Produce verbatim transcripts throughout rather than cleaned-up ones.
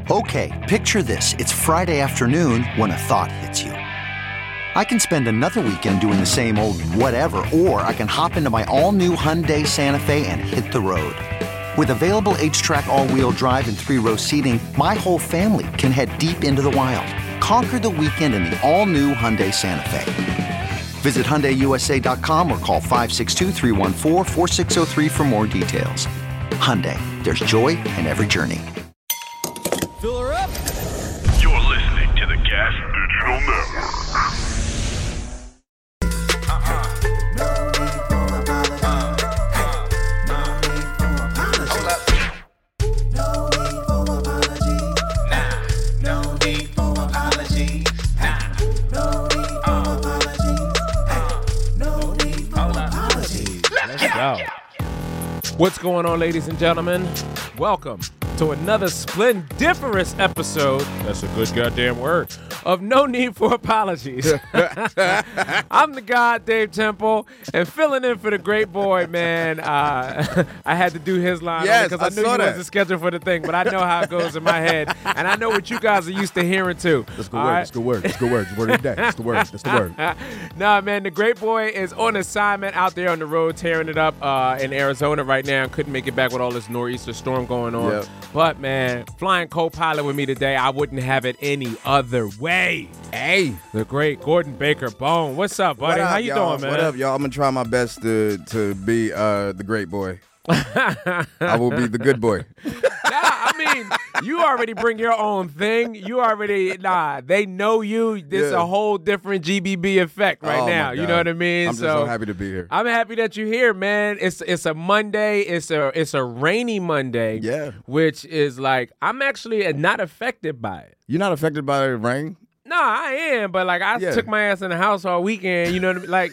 Okay, picture this. It's Friday afternoon when a thought hits you. I can spend another weekend doing the same old whatever, or I can hop into my all-new Hyundai Santa Fe and hit the road. With available H-Track all-wheel drive and three-row seating, my whole family can head deep into the wild. Conquer the weekend in the all-new Hyundai Santa Fe. Visit Hyundai U S A dot com or call five six two, three one four, four six zero three for more details. Hyundai, there's joy in every journey. Fill her up. You're listening to the Gas Digital Network. What's going on, ladies and gentlemen? Welcome to another splendiferous episode, that's a good goddamn word, of No Need for Apologies. I'm the God, Dave Temple, and filling in for the great boy, man. Uh, I had to do his line yes, because I, I knew saw he that. wasn't scheduled for the thing, but I know how it goes in my head, and I know what you guys are used to hearing too. That's good All word. right? That's good word. That's good word. It's the word of the day. That's the word. That's the word. Nah, man, the great boy is on assignment out there on the road, tearing it up uh, in Arizona right now. Couldn't make it back with all this nor'easter storm going on. Yep. But, man, flying co-pilot with me today, I wouldn't have it any other way. Hey. The great Gordon Baker Bone. What's up, buddy? What up, How you y'all? doing, man? What up, y'all? I'm going to try my best to to be uh, the great boy. I will be the good boy. Nah, I mean, you already bring your own thing. You already, nah, they know you. This Yeah. a whole different G B B effect right Oh, my now. You God. know what I mean? I'm just so happy to be here. I'm happy that you're here, man. It's it's a Monday. It's a it's a rainy Monday. Yeah. Which is like, I'm actually not affected by it. You're not affected by the rain? No, I am, but like I Yeah. took my ass in the house all weekend. You know what I mean? Like,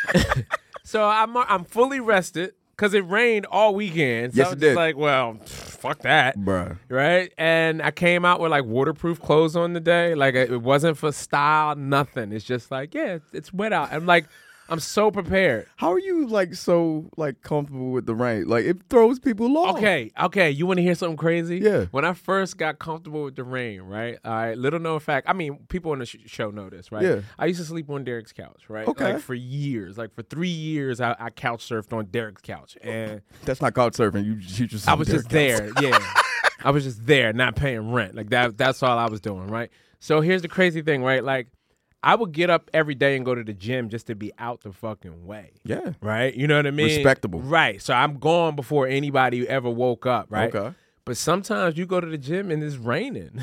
so I'm I'm fully rested because it rained all weekend. So Yes, I it was did. just like, well, fuck that. Bruh. Right? And I came out with like waterproof clothes on the day. Like it wasn't for style, nothing. It's just like, yeah, it's, it's wet out. I'm like, I'm so prepared. How are you, like, so, like, comfortable with the rain? Like, it throws people off. Okay, okay. You want to hear something crazy? Yeah. When I first got comfortable with the rain, right? All right. Little known fact. I mean, people on the sh- show know this, right? Yeah. I used to sleep on Derek's couch, right? Okay. Like for years, like for three years, I, I couch surfed on Derek's couch, and That's not couch surfing. You, you just I was just there. Yeah. I was just there, not paying rent. Like that. That's all I was doing, right? So here's the crazy thing, right? Like, I would get up every day and go to the gym just to be out the fucking way. Yeah. Right? You know what I mean? Respectable. Right. So I'm gone before anybody ever woke up, right? Okay. But sometimes you go to the gym and it's raining.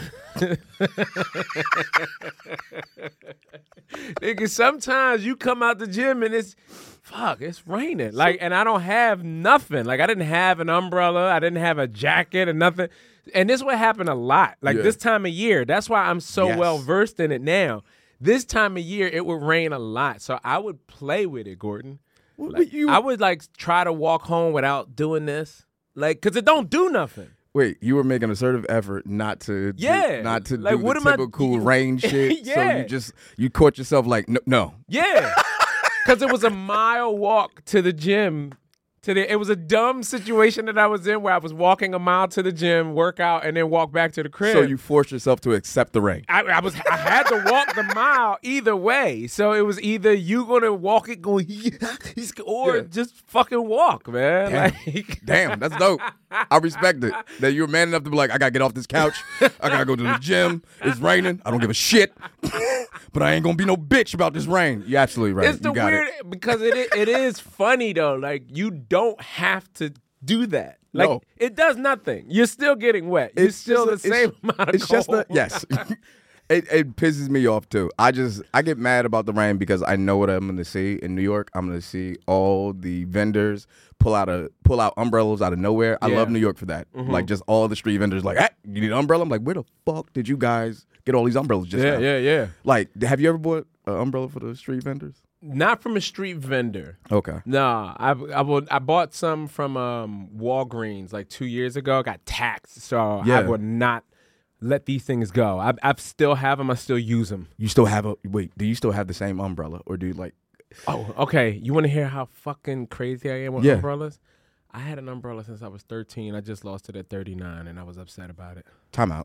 Nigga, sometimes you come out the gym and it's, fuck, it's raining. Like, and I don't have nothing. Like, I didn't have an umbrella. I didn't have a jacket or nothing. And this would happen a lot. Like, Yeah. this time of year. That's why I'm so Yes. well versed in it now. This time of year, it would rain a lot. So I would play with it, Gordon. Well, Like, but you, I would, like, try to walk home without doing this. Like, because it don't do nothing. wait, you were making a assertive effort not to, to- Yeah. not to Like, do what the am I- typical rain shit. So Yeah. you just, you caught yourself like, no. no. Yeah. Because it was a mile walk to the gym. To the, it was a dumb situation that I was in where I was walking a mile to the gym, work out, and then walk back to the crib. So you forced yourself to accept the rain. I, I was I had to walk the mile either way. So it was either you gonna walk it going or Yeah. just fucking walk, man. Damn. Like, Damn, that's dope. I respect it. That you're man enough to be like, I gotta get off this couch. I gotta go to the gym. It's raining. I don't give a shit. But I ain't gonna be no bitch about this rain. You're absolutely right. it's the you got weird it. because it i- it is funny though. Like you don't have to do that. Like No. it does nothing. You're still getting wet. You're It's still the just a- same it's- amount of It's just the cold. yes. It, it pisses me off too. I just I get mad about the rain because I know what I'm gonna see in New York. I'm gonna see all the vendors pull out a pull out umbrellas out of nowhere. I Yeah. love New York for that. Mm-hmm. Like just all the street vendors like, hey, you need an umbrella? I'm like, where the fuck did you guys get all these umbrellas just Yeah, now? yeah, yeah. Like, have you ever bought an umbrella for the street vendors? Not from a street vendor. Okay. Nah, I I, would, I bought some from um, Walgreens like two years ago. I got taxed, so I Yeah. would not let these things go. I I still have them. I still use them. You still have a wait? Do you still have the same umbrella, or do you like? Oh, okay. You want to hear how fucking crazy I am with Yeah. umbrellas? I had an umbrella since I was thirteen. I just lost it at thirty-nine, and I was upset about it. Time out.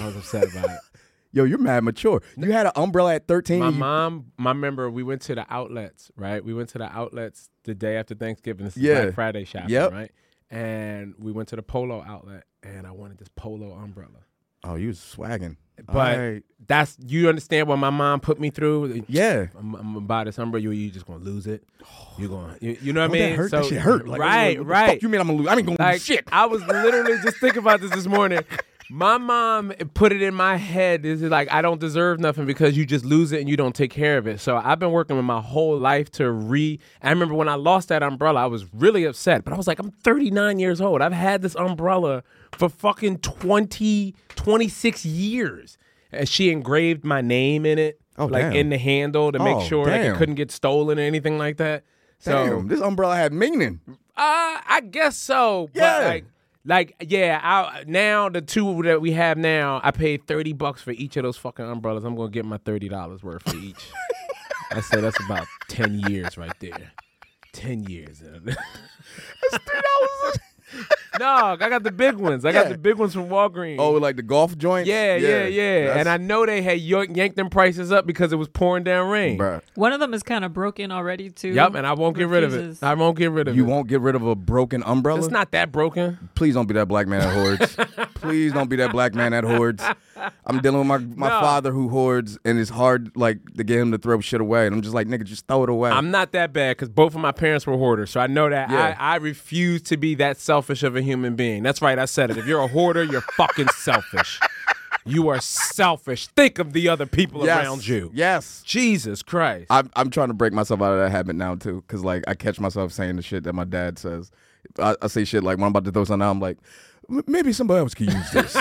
I was upset about it. Yo, you're mad mature. You had an umbrella at thirteen. My and you- mom, my member, we went to the outlets, right? We went to the outlets the day after Thanksgiving. This is Yeah. Black Friday shopping, Yep. right? And we went to the Polo outlet, and I wanted this Polo umbrella. Oh, you was swagging. But Alright. that's, you understand what my mom put me through? Yeah. I'm, I'm gonna buy this umbrella. You, you just gonna lose it. You're gonna, you, you know what I Don't mean? that hurt? So, that shit hurt. Like, right, what the right. Fuck you mean I'm gonna lose? I ain't gonna Like, lose shit. I was literally just thinking about this this morning. My mom put it in my head. This is like, I don't deserve nothing because you just lose it and you don't take care of it. So I've been working with my whole life to re. I remember when I lost that umbrella, I was really upset. But I was like, I'm thirty-nine years old. I've had this umbrella for fucking twenty, twenty-six years. And she engraved my name in it, Oh, like damn. in the handle to make Oh, sure like, it damn. couldn't get stolen or anything like that. So Damn, this umbrella had meaning. uh, I guess so. Yeah. But like, like, yeah. I, now the two that we have now, I paid thirty bucks for each of those fucking umbrellas. I'm gonna get my thirty dollars worth for each. I say that's about ten years right there. Ten years. That's three dollars. No, I got the big ones. I got Yeah. the big ones from Walgreens. Oh, like the golf joints? yeah, yeah, yeah. That's- And I know they had yank- yanked them prices up because it was pouring down rain. Bruh, One of them is kind of broken already too. Yep, and I won't get rid of it. Refuses. I won't get rid of you it. won't get rid of a broken umbrella? It's not that broken. Please don't be that black man that hoards. Please don't be that black man that hoards. I'm dealing with my, my No. father who hoards, and it's hard like to get him to throw shit away. And I'm just like, nigga, just throw it away. I'm not that bad because both of my parents were hoarders, so I know that. Yeah. I, I refuse to be that selfish of a human being. That's right, I said it. If you're a hoarder, you're fucking selfish. You are selfish. Think of the other people yes. around you. Yes. Jesus Christ. I'm I'm trying to break myself out of that habit now too, because like I catch myself saying the shit that my dad says. I, I say shit like when I'm about to throw something out, I'm like, "M- maybe somebody else could use this.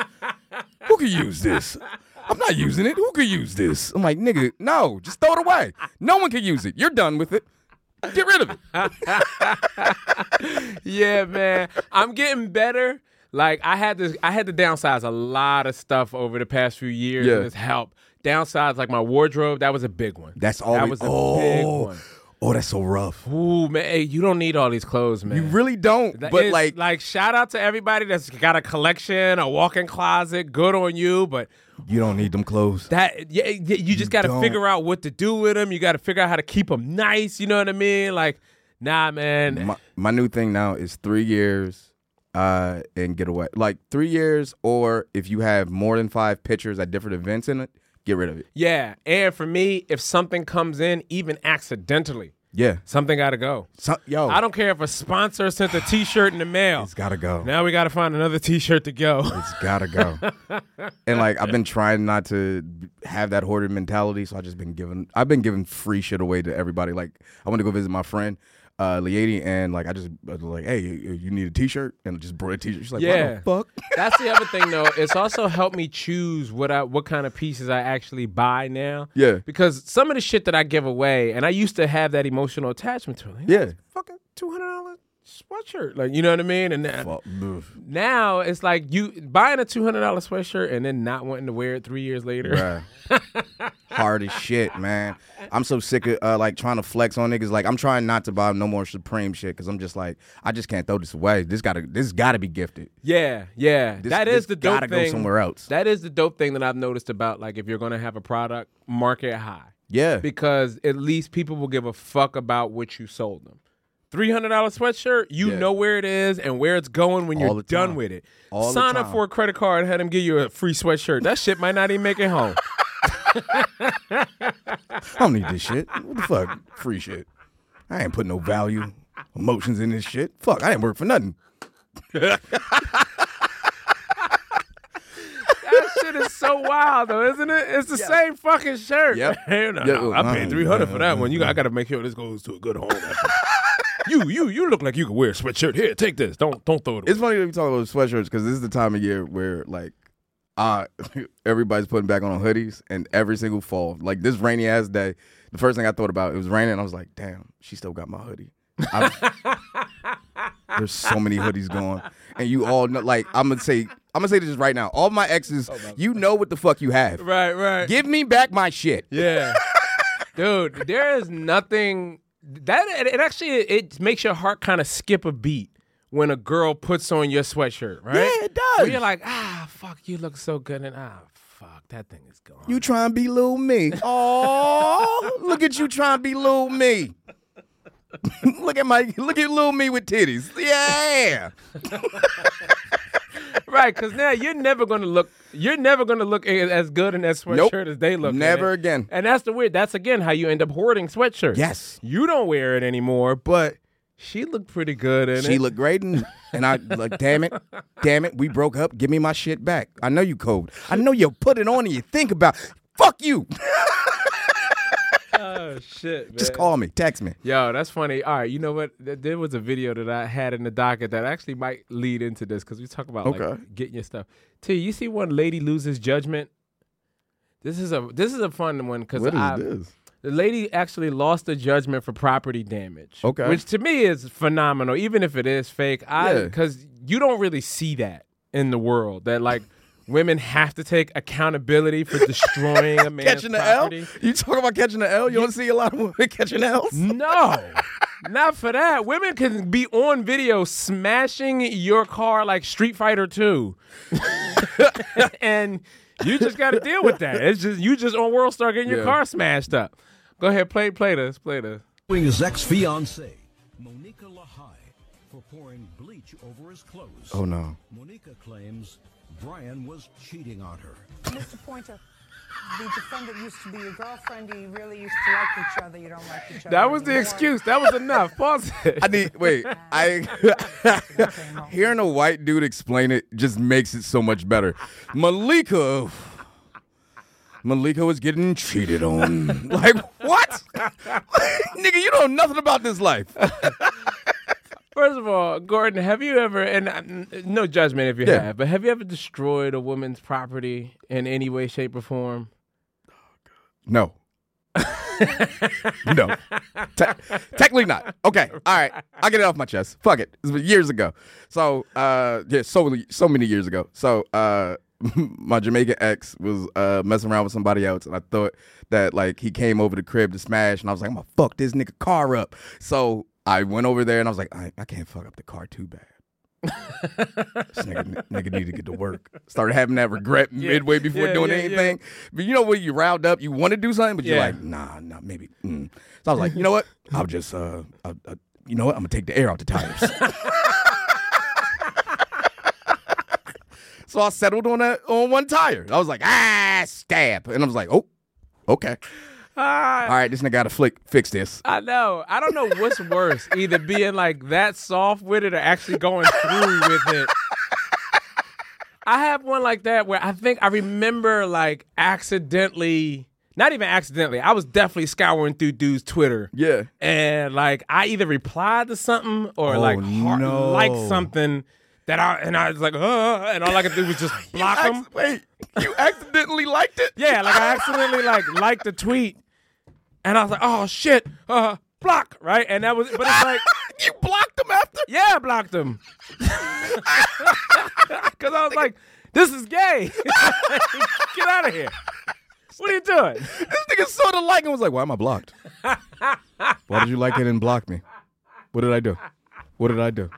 Who could use this? I'm not using it. Who could use this? I'm like, nigga, no, just throw it away. No one can use it. You're done with it. Get rid of it. Yeah, man. I'm getting better. Like I had to I had to downsize a lot of stuff over the past few years, Yeah. and it's helped. Downsize like my wardrobe, that was a big one. That's all. That we- was a oh, big one. Oh, that's so rough. Ooh, man, hey, you don't need all these clothes, man. You really don't. That But is- like, like shout out to everybody that's got a collection, a walk-in closet. Good on you, but you don't need them clothes. that yeah, yeah, you just got to don't. figure out what to do with them. You got to figure out how to keep them nice. You know what I mean? Like, nah, man. My, my new thing now is three years uh, and get away. Like three years, or if you have more than five pictures at different events in it, get rid of it. Yeah, and for me, if something comes in, even accidentally, Yeah. something got to go. So, yo, I don't care if a sponsor sent a T-shirt in the mail. It's gotta go. Now we got to find another T-shirt to go. It's gotta go. And like I've been trying not to have that hoarded mentality, so I just been giving. I've been giving free shit away to everybody. Like I went to go visit my friend, uh, Liady, and like I just I was like, hey, you, you need a T-shirt, and I just brought a T-shirt. She's like, Yeah. what the fuck? That's the other thing, though. It's also helped me choose what I what kind of pieces I actually buy now. Yeah. Because some of the shit that I give away, and I used to have that emotional attachment to it. Like, Yeah. "That's a fucking two hundred dollars sweatshirt. Like, you know what I mean? And now, Fuck, ugh. now it's like you buying a two hundred dollars sweatshirt and then not wanting to wear it three years later. Bruh. Hard as shit, man. I'm so sick of uh, like trying to flex on niggas. Like I'm trying not to buy no more Supreme shit because I'm just like I just can't throw this away. This gotta this gotta be gifted. Yeah, yeah. This, that is this the dope gotta thing. go somewhere else. That is the dope thing that I've noticed about like if you're gonna have a product, market high. Yeah. Because at least people will give a fuck about what you sold them. three hundred dollars sweatshirt, you Yeah. know where it is and where it's going when All you're the done time. with it. All the Sign up time. for a credit card and have them give you a free sweatshirt. That shit might not even make it home. I don't need this shit. What the fuck? Free shit. I ain't putting no value, emotions in this shit. Fuck, I didn't work for nothing. That shit is so wild, though, isn't it? It's the same fucking shirt. Yep. Hey, no, Yeah, no, I paid uh, three hundred for that one. You, I got to make sure this goes to a good home. you, you, you look like you could wear a sweatshirt. Here, take this. Don't, don't throw it away. It's funny that we talk about sweatshirts because this is the time of year where like uh everybody's putting back on hoodies, and every single fall, like this rainy ass day, the first thing I thought about, it was raining, and I was like, damn, she still got my hoodie. I- There's so many hoodies going, and you all know. Like I'm gonna say, I'm gonna say this right now. All my exes, you know what the fuck you have. Right, right. Give me back my shit. Yeah. Dude, there is nothing that it, it actually it makes your heart kind of skip a beat when a girl puts on your sweatshirt, right? Yeah, it does. Where you're like, ah, fuck, you look so good, and ah, fuck, that thing is gone. You trying to be little me. Oh, look at you trying to be little me. Look at my, look at little me with titties. Yeah. Right, because now you're never gonna look. You're never gonna look a- as good in that sweatshirt Nope. as they look. in Never it. again. And that's the weird. That's again how you end up hoarding sweatshirts. Yes. You don't wear it anymore, but she looked pretty good in it. She looked great, and, and I like, damn it, damn it, we broke up. Give me my shit back. I know you cold. I know you put it on and you think about. Fuck you. Oh shit, man. Just call me, text me. Yo, that's funny. All right, you know what? Th- There was a video that I had in the docket that actually might lead into this because we talk about Okay. like getting your stuff. T, you see one lady loses judgment. This is a this is a fun one because What is I this? the lady actually lost the judgment for property damage. Okay. Which to me is phenomenal, even if it is fake. I Yeah. because you don't really see that in the world that like women have to take accountability for destroying a man's Catching the property. L? You talking about catching the L? You don't see a lot of women catching L's? No, not for that. Women can be on video smashing your car like Street Fighter two. And you just got to deal with that. It's just you just on World Star getting your Yeah. car smashed up. Go ahead, play play this, play this. His ex-fiancée, Monica Lahai, for pouring bleach over his clothes. Oh, no. Monica claims Brian was cheating on her. Mister Pointer, the defendant used to be your girlfriend. You really used to like each other. You don't like each other. That was the anymore. excuse. That was enough. Pause it. I need, wait, I, hearing a white dude explain it just makes it so much better. Malika, Malika was getting cheated on. Like, what? Nigga, you don't know nothing about this life. First of all, Gordon, have you ever, and uh, no judgment if you Yeah. have, but have you ever destroyed a woman's property in any way, shape, or form? No. No. Te- technically not. Okay. All right. I'll get it off my chest. Fuck it. This was years ago. So, uh, yeah, so, so many years ago. So, uh, my Jamaican ex was uh, messing around with somebody else, and I thought that, like, he came over the crib to smash, and I was like, I'm gonna fuck this nigga car up. So, I went over there, and I was like, I, I can't fuck up the car too bad. This nigga, nigga need to get to work. Started having that regret Yeah. midway before Yeah, doing yeah, anything. But you know when you riled up, you want to do something, but you're Yeah. like, nah, nah, maybe. Mm. So I was like, you know what? I'll just, uh, uh, uh, you know what? I'm gonna take the air out the tires. So I settled on that on one tire. I was like, ah, stab, and I was like, oh, okay. Ah, All right, this nigga got to flick fix this. I know. I don't know what's worse, either being like that soft with it or actually going through with it. I have one like that where I think I remember like accidentally, not even accidentally, I was definitely scouring through dude's Twitter. Yeah. And like I either replied to something or Oh, like heart, no. liked something that I, and I was like, uh, and all I could do was just block You them. acc- Wait, you accidentally liked it? Yeah, like I accidentally like liked the tweet. And I was like, oh shit, uh, block, right? And that was, but it's like, You blocked him after? yeah, I blocked him. Because I was like, this is gay. Get out of here. What are you doing? This nigga saw the like and was like, why am I blocked? Why did you like it and block me? What did I do? What did I do?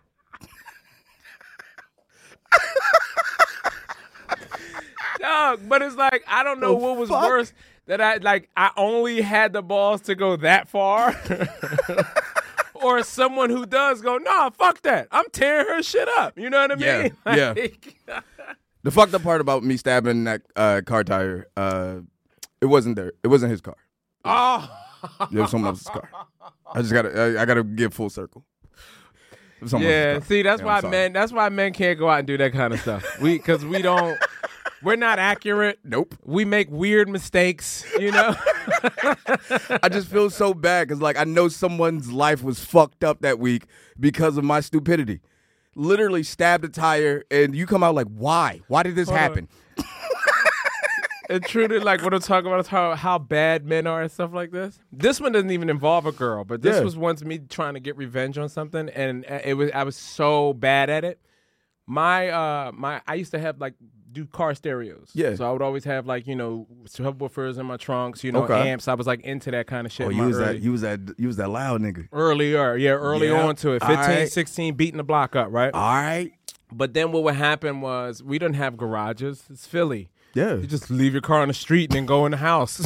Dog, but it's like, I don't know The what was fuck? worse. That I, like, I only had the balls to go that far. Or someone who does go, nah, fuck that. I'm tearing her shit up. You know what I Yeah, mean? yeah. Like, The fucked up part about me stabbing that uh, car tire, uh, it wasn't there. It wasn't his car. oh. It was someone else's car. I just gotta, I, I gotta give full circle. It was someone Yeah, else's car. see, that's Yeah, I'm why sorry. men. That's why men can't go out and do that kind of stuff. We, because we don't. We're not accurate. Nope. We make weird mistakes. You know. I just feel so bad because, like, I know someone's life was fucked up that week because of my stupidity. Literally stabbed a tire, and you come out like, why? Why did this Hold on. happen? And truly, like what I'm talking about is how how bad men are and stuff like this. This one doesn't even involve a girl, but this Yeah. was once me trying to get revenge on something, and it was I was so bad at it. My uh my I used to have like do car stereos. Yeah. So I would always have like you know subwoofers in my trunks, you know, Okay. amps. I was like into that kind of shit. Oh, in you my was early, that you was that you was that loud nigga. earlier, yeah, early Yeah. on to it. All fifteen, right. sixteen, beating the block up, right? All right. But then what would happen was we didn't have garages. It's Philly. Yeah. You just leave your car on the street and then go in the house.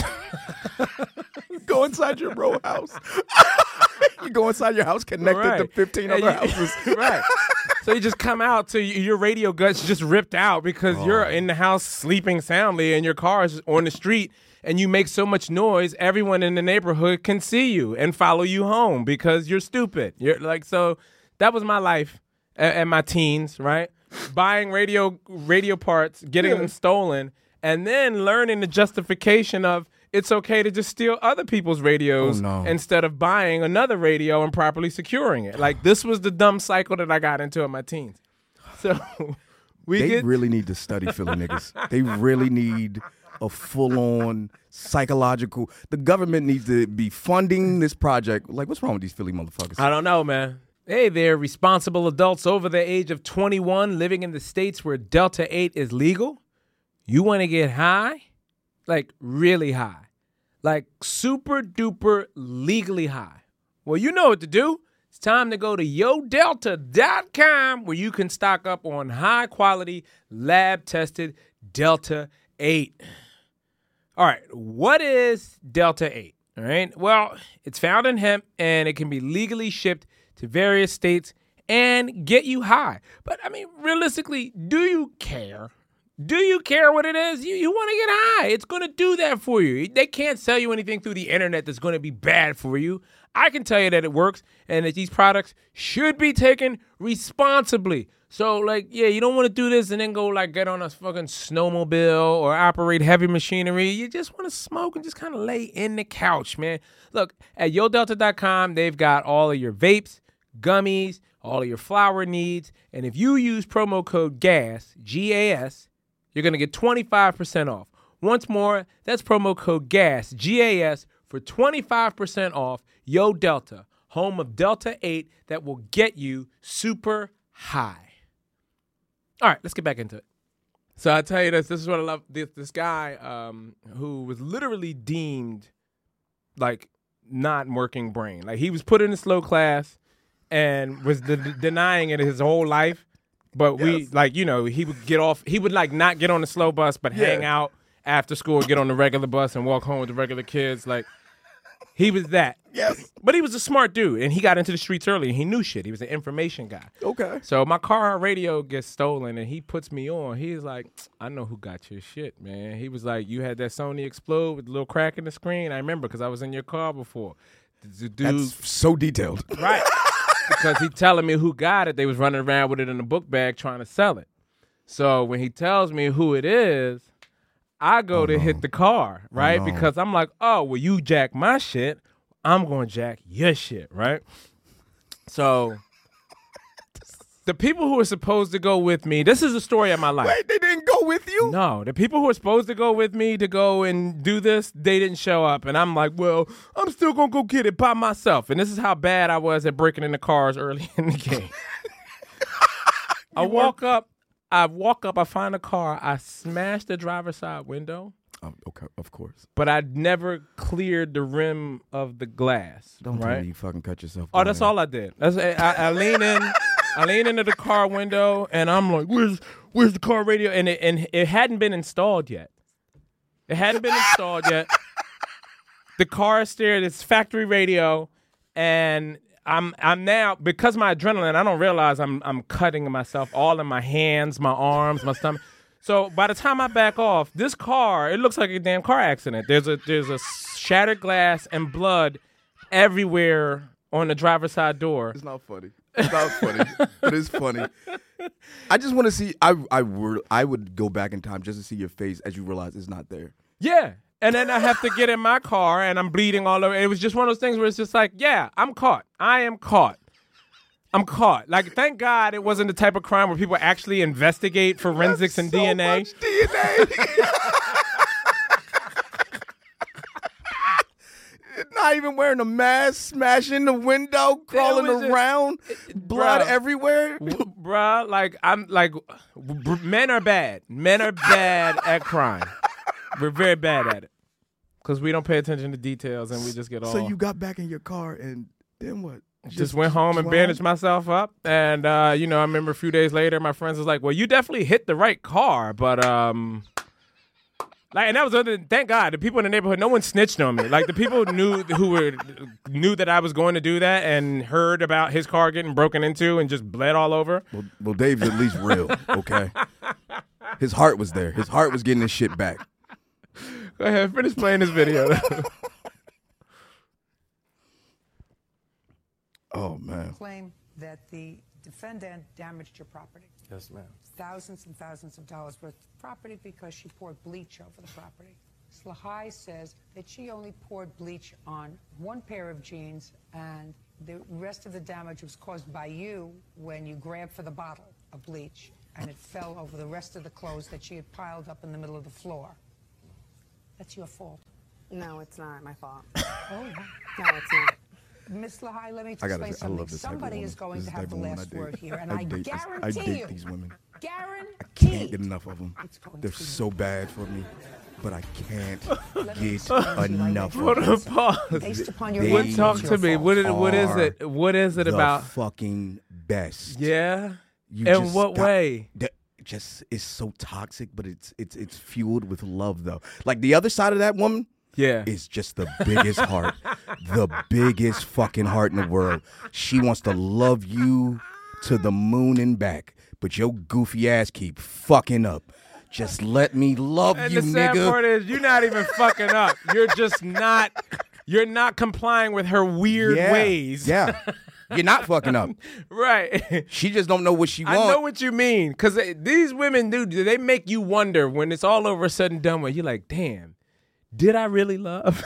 Go inside your bro house. You go inside your house connected to Right. fifteen And other you- houses. Right. So you just come out to y- your radio guts just ripped out because Oh. you're in the house sleeping soundly and your car is on the street and you make so much noise, everyone in the neighborhood can see you and follow you home because you're stupid. You're like, so that was my life at, at my teens, right? Buying radio radio parts, getting them stolen, and then learning the justification of it's okay to just steal other people's radios Oh, no. instead of buying another radio and properly securing it. Like this was the dumb cycle that I got into in my teens. So we They get really need to study Philly niggas. They really need a full-on psychological. The government needs to be funding this project. Like, what's wrong with these Philly motherfuckers? I don't know, man. Hey there, responsible adults over the age of twenty-one living in the states where Delta eight is legal. You want to get high? Like really high. Like super duper legally high. Well, you know what to do. It's time to go to yo delta dot com where you can stock up on high quality lab tested Delta eight. All right, what is Delta eight? All right, well, it's found in hemp and it can be legally shipped to various states and get you high. But I mean, realistically, do you care? Do you care what it is? You you want to get high. It's going to do that for you. They can't sell you anything through the internet that's going to be bad for you. I can tell you that it works and that these products should be taken responsibly. So, like, yeah, you don't want to do this and then go, like, get on a fucking snowmobile or operate heavy machinery. You just want to smoke and just kind of lay in the couch, man. Look, at yo delta dot com, they've got all of your vapes, gummies, all of your flower needs. And if you use promo code GAS, G A S, you're going to get twenty-five percent off. Once more, that's promo code GAS, G A S, for twenty-five percent off Yo Delta, home of Delta eight that will get you super high. All right, let's get back into it. So I tell you this, this is what I love. This, this guy um, who was literally deemed like not working brain. Like he was put in a slow class and was de- denying it his whole life. But we, Yes. like, you know, he would get off, he would, like, not get on the slow bus, but Yeah. hang out after school, get on the regular bus and walk home with the regular kids. Like, he was that. Yes. But he was a smart dude, and he got into the streets early, and he knew shit. He was an information guy. Okay. So my car radio gets stolen, and he puts me on. He's like, I know who got your shit, man. He was like, you had that Sony Explode with the little crack in the screen. I remember because I was in your car before. The dude, That's so detailed. right. Because he telling me who got it. They was running around with it in a book bag trying to sell it. So when he tells me who it is, I go to hit the car, right? no. Because I'm like, oh, well, you jack my shit. I'm going to jack your shit, right? So the people who are supposed to go with me, this is the story of my life. Wait, they didn't go with you? No, the people who were supposed to go with me to go and do this, they didn't show up. And I'm like, well, I'm still going to go get it by myself. And this is how bad I was at breaking into cars early in the game. I walk up, I walk up, I find a car, I smash the driver's side window, Oh, okay, of course. but I never cleared the rim of the glass. Don't tell me right? you fucking cut yourself. Oh, that's all I did. That's I, I lean in, I lean into the car window, and I'm like, "Where's where's the car radio?" And it and it hadn't been installed yet. It hadn't been installed yet. The car is there. It's factory radio, and I'm I'm now because my adrenaline. I don't realize I'm I'm cutting myself all in my hands, my arms, my stomach. So by the time I back off, this car, it looks like a damn car accident. There's a there's a shattered glass and blood everywhere on the driver's side door. It's not funny. It's not funny, but it's funny. I just want to see. I I would I would go back in time just to see your face as you realize it's not there. Yeah. And then I have to get in my car and I'm bleeding all over. It was just one of those things where it's just like, yeah, I'm caught. I am caught. I'm caught. Like, thank God it wasn't the type of crime where people actually investigate forensics and so D N A. Much D N A. Not even wearing a mask, smashing the window, crawling was just- around, blood Bro. everywhere. W- bruh. Like I'm like, b- men are bad. Men are bad at crime. We're very bad at it because we don't pay attention to details and we just get all. So you got back in your car and then what? Just, went home and bandaged myself up, and uh, you know, I remember a few days later, my friends was like, "Well, you definitely hit the right car, but um." Like, and that was other. Thank God, the people in the neighborhood, no one snitched on me. Like the people knew who were knew that I was going to do that and heard about his car getting broken into and just bled all over. Well, well Dave's at least real, okay? His heart was there. His heart was getting his shit back. Go ahead, finish playing this video. Oh man. Claim that the defendant damaged your property. Yes, ma'am. Thousands and thousands of dollars worth of property because she poured bleach over the property. Slahai says that she only poured bleach on one pair of jeans and the rest of the damage was caused by you when you grabbed for the bottle of bleach and it fell over the rest of the clothes that she had piled up in the middle of the floor. That's your fault. No, it's not my fault. Oh, No, it's not. Miss Lahai, let me I explain gotta say, I something. love this type of Somebody woman. is going This to is have the the type of woman last I word date. here, and I I, date these- I guarantee date you, these women. guarantee Can't get enough of them. It's going They're to be- so bad for me, but I can't Let me get explain enough right of now. them. Pause. Based upon your They What age, talk it's to your me? fault. What is what is Are it? What is it the about? fucking best. Yeah. You In just what got- way? that just it's so toxic, but it's it's it's fueled with love though. Like the other side of that woman Yeah. is just the biggest heart, the biggest fucking heart in the world. She wants to love you to the moon and back, but your goofy ass keep fucking up. Just let me love And you, the sad nigga. part is you're not even fucking up. You're just not. You're not complying with her weird yeah. ways. Yeah, you're not fucking up. Right. She just don't know what she I wants. know what you mean. Because these women, dude, they make you wonder when it's all over a sudden done with. You're like, damn, did I really love?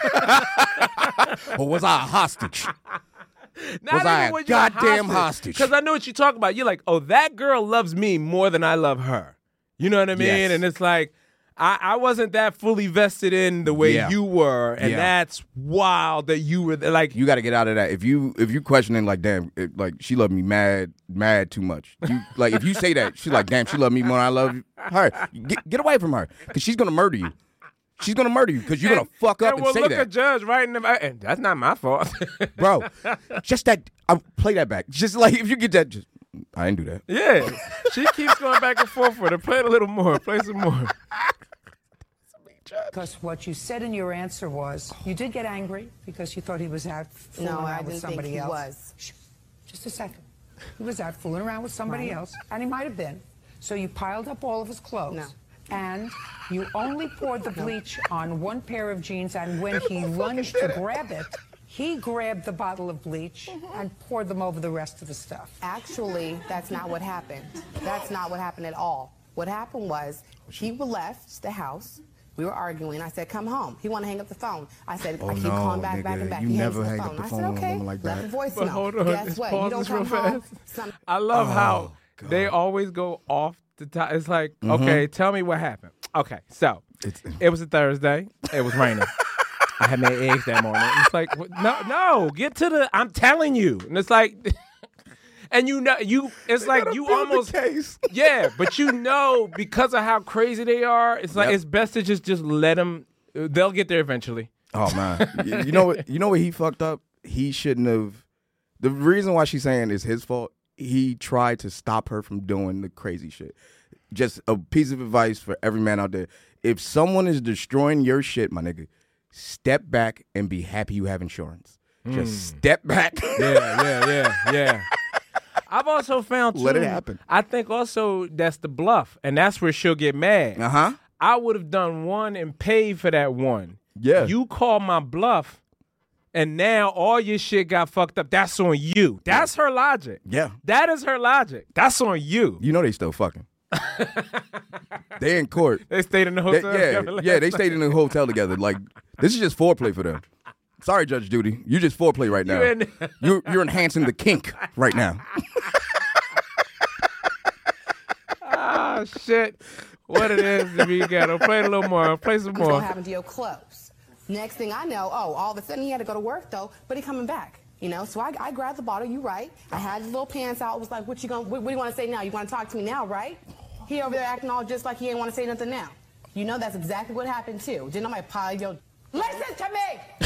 Or was I a hostage? Not Was I a goddamn hostage? Because I know what you're talking about. You're like, oh, that girl loves me more than I love her. You know what I mean? Yes. And it's like, I, I wasn't that fully vested in the way Yeah. you were. And Yeah. that's wild that you were like, You got to get out of that. If you if you questioning like, damn, it, like she loved me mad, mad too much. You, like if you say that, she's like, damn, she loved me more than I love her. Get, get away from her because she's gonna murder you. She's gonna murder you because you're gonna fuck up and and, we'll say look that, a judge right in the and that's not my fault. bro. Just that. I play that back. Just like if you get that, just I didn't do that. Yeah. She keeps going back and forth with her. Play it a little more. Play some more. Because what you said in your answer was you did get angry because you thought he was out fooling No, around I with didn't somebody think he else. was. Shh, just a second. He was out fooling around with somebody Right. else, and he might have been. So you piled up all of his clothes. No. And you only poured the bleach on one pair of jeans, and when he lunged to grab it, he grabbed the bottle of bleach and poured them over the rest of the stuff. Actually, that's not what happened. That's not what happened at all. What happened was he left the house. We were arguing. I said, come home. He wanted to hang up the phone. I said, Oh, I keep no, calling back, nigga. back, and back. You he never hangs hang the up phone. the I phone said, on a okay. woman like left that. a voicemail. But hold on, Guess let's what? pause You don't this real come home. fast. Some- I love how God. they always go off the top. It's like, okay, tell me what happened. Okay, so It's- it was a Thursday. It was raining. I had made eggs that morning. It's like, what- no, no, get to the. I'm telling you, and it's like, and you know, you. It's like you build the almost. case. Yeah, but you know, because of how crazy they are, it's like Yep. it's best to just just let them. They'll get there eventually. Oh man, you, you know what? You know what he fucked up. He shouldn't have. The reason why she's saying it's his fault. He tried to stop her from doing the crazy shit. Just a piece of advice for every man out there: if someone is destroying your shit, my nigga, step back and be happy you have insurance. Just step back. Yeah, yeah, yeah, yeah. I've also found too, Let it happen. I think also that's the bluff, and that's where she'll get mad. Uh huh. I would have done one and paid for that one. Yeah. You call my bluff, and now all your shit got fucked up. That's on you. That's her logic. Yeah. That is her logic. That's on you. You know they still fucking. They in court. They stayed in the They- hotel. yeah, together last yeah. They night. stayed in the hotel together. Like this is just foreplay for them. Sorry, Judge Judy. You just foreplay right now. You in- you're you're enhancing the kink right now. Ah, shit. What it is to be ghetto. Play it a little more. Play some What's going more. to happen to your clothes? Next thing I know, oh, all of a sudden he had to go to work though, but he coming back. You know, so I, I grabbed the bottle. You right? I had his little pants out. Was like, what you gonna? What, what do you want to say now? You want to talk to me now, right? He over there acting all just like he ain't want to say nothing now. You know that's exactly what happened too. Didn't nobody pile yo? Listen to me.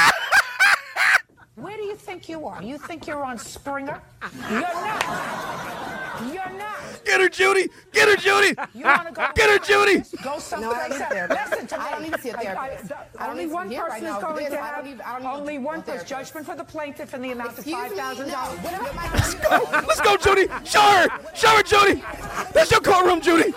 Where do you think you are? You think you're on Springer? You're not. You're not. Get her, Judy. Get her, Judy. You want to go? Get her, Judy. Go someplace No, I need a else. therapist. Listen to me. I don't need to see a therapist. I- I- I don't only need to one see here person right is now. going This, to I have don't need- I don't need only a one. There's therapist. judgment for the plaintiff in the amount of Excuse five me? thousand No. dollars. What am I- Let's go, Judy. Show her. Show her, Judy. That's your courtroom, Judy.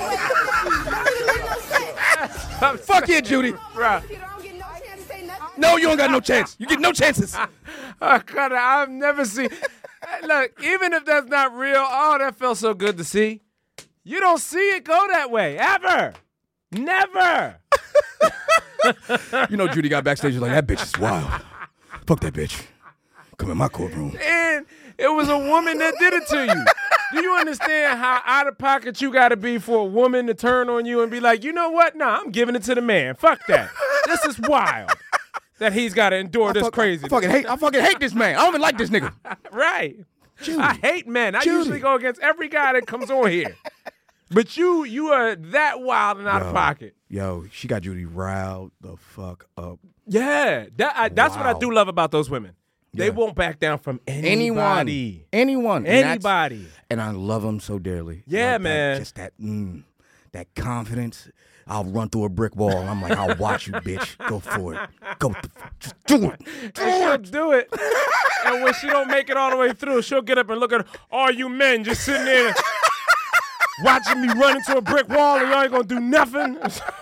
Fuck yeah, Judy. Bruh. You don't get no chance to say nothing. No, you don't got no chance. You get no chances. Oh, God, I've never seen. Hey, look, even if that's not real, oh, that felt so good to see. You don't see it go that way ever. Never. You know, Judy got backstage like, that bitch is wild. Fuck that bitch. Come in my courtroom. And it was a woman that did it to you. Do you understand how out of pocket you got to be for a woman to turn on you and be like, you know what? Nah, I'm giving it to the man. Fuck that. This is wild that he's got to endure this Fuck- crazy. I fucking hate. I fucking hate this man. I don't even like this nigga. Right. Judy. I hate men. I Judy. usually go against every guy that comes on here. But you, you are that wild and out of Yo. pocket. Yo, she got Judy riled the fuck up. Yeah, that I, that's what I Wow. do love about those women. They Yeah. won't back down from Anyone. anybody. Anyone. And that's- Anybody. And I love them so dearly. Yeah, Like that- man. just that, mm, that confidence. I'll run through a brick wall. I'm like, I'll watch you, bitch. Go for it. Go. The f- just do it. And she'll do it. And when she don't make it all the way through, she'll get up and look at all you men just sitting there watching me run into a brick wall and y'all ain't gonna do nothing.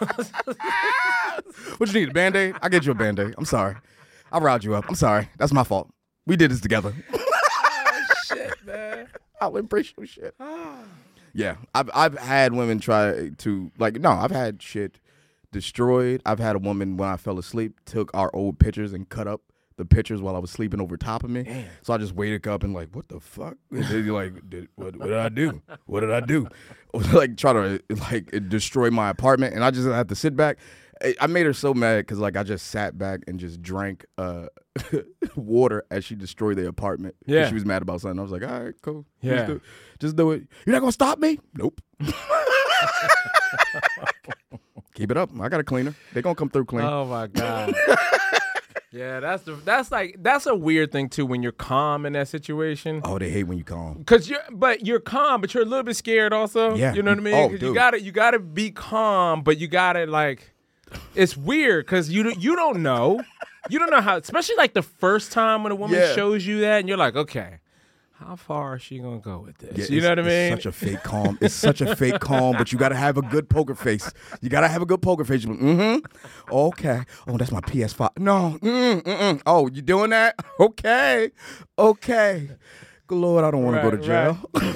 What you need, a Band-Aid? I'll get you a Band-Aid. I'm sorry. I riled you up. I'm sorry. That's my fault. We did this together. Shit, man. I'll embrace your shit. Yeah, I've I've had women try to like no, I've had shit destroyed. I've had a woman when I fell asleep took our old pictures and cut up the pictures while I was sleeping over top of me. Damn. So I just waited up and like, what the fuck? And then you're like, did, what, what did I do? What did I do? Like try to like destroy my apartment, and I just had to sit back. I- I made her so mad because like I just sat back and just drank uh, water as she destroyed the apartment. 'Cause Yeah. she was mad about something. I was like, all right, cool. Yeah. Just do, just do it. You're not gonna stop me? Nope. Keep it up. I got a cleaner. They gonna come through clean. Oh my God. Yeah, that's the that's like that's a weird thing too when you're calm in that situation. Oh, they hate when you calm. Cause you're, but you're calm, but you're a little bit scared also. Yeah. You know what I mean? Oh, 'Cause you dude. gotta, you gotta be calm, but you gotta like, it's weird because you you don't know, you don't know how, especially like the first time when a woman Yeah. shows you that, and you're like, okay, how far is she gonna go with this? Yeah, you know it's- what I mean? It's such a fake calm. It's such a fake calm, but you gotta have a good poker face. You gotta have a good poker face. Mm-hmm. Okay. Oh, that's my P S five. No. Mm, mm-mm. Oh, you doing that? Okay. Okay. Good Lord, I don't want to go to Right, jail.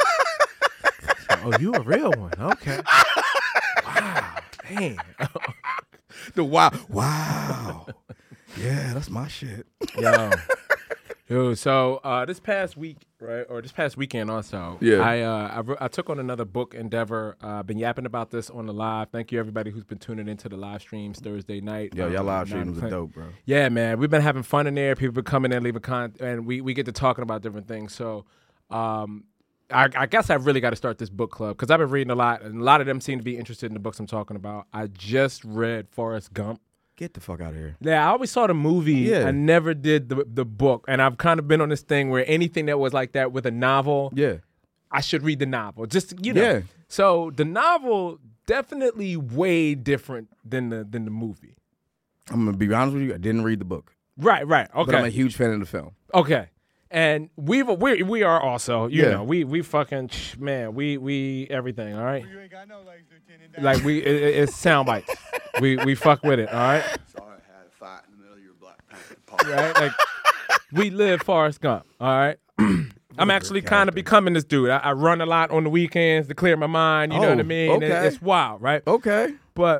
Oh, you a real one? Okay. Wow. Damn. The wow. Wow. Yeah, that's my shit. Yo. Yo, so uh, this past week, right, or this past weekend also, Yeah. I uh, I, re- I took on another book endeavor. I've uh, been yapping about this on the live. Thank you, everybody who's been tuning into the live streams Thursday night. Yo, y'all Um, live nine streams are o'clock. dope, bro. Yeah, man. We've been having fun in there. People been coming in, leaving content, and we, we get to talking about different things. So um, I, I guess I really got to start this book club because I've been reading a lot, and a lot of them seem to be interested in the books I'm talking about. I just read Forrest Gump. Get the fuck out of here. Yeah, I always saw the movie. Yeah. I never did the the book, and I've kind of been on this thing where anything that was like that with a novel, Yeah. I should read the novel. Just you know. Yeah. So the novel definitely way different than the than the movie. I'm gonna be honest with you. I didn't read the book, Right. Right. but I'm a Okay. huge fan of the film. Okay. And we've we we are also you Yeah. know we we fucking man we we everything all right. Like we it, it- it's sound bites. we we fuck with it all right. Sorry I had a fight in the middle of your Black Panther party. Right? Like we live Forrest Gump, all right? I'm actually kind of becoming this dude. I, I run a lot on the weekends to clear my mind, you know Oh, what I mean? And it- okay. it's wild, right? Okay. But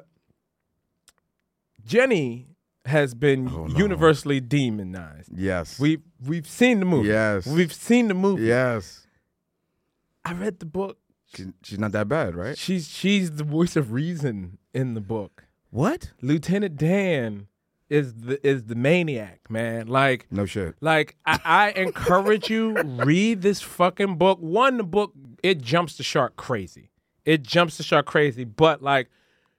Jenny has been Oh, no. universally demonized. Yes. We we've seen the movie. Yes. We've seen the movie. Yes. I read the book. She, she's not that bad, right? She's she's the voice of reason in the book. What? Lieutenant Dan is the is the maniac, man. Like No shit. Like I, I encourage you, read this fucking book. One, the book, it jumps the shark crazy. It jumps the shark crazy. But like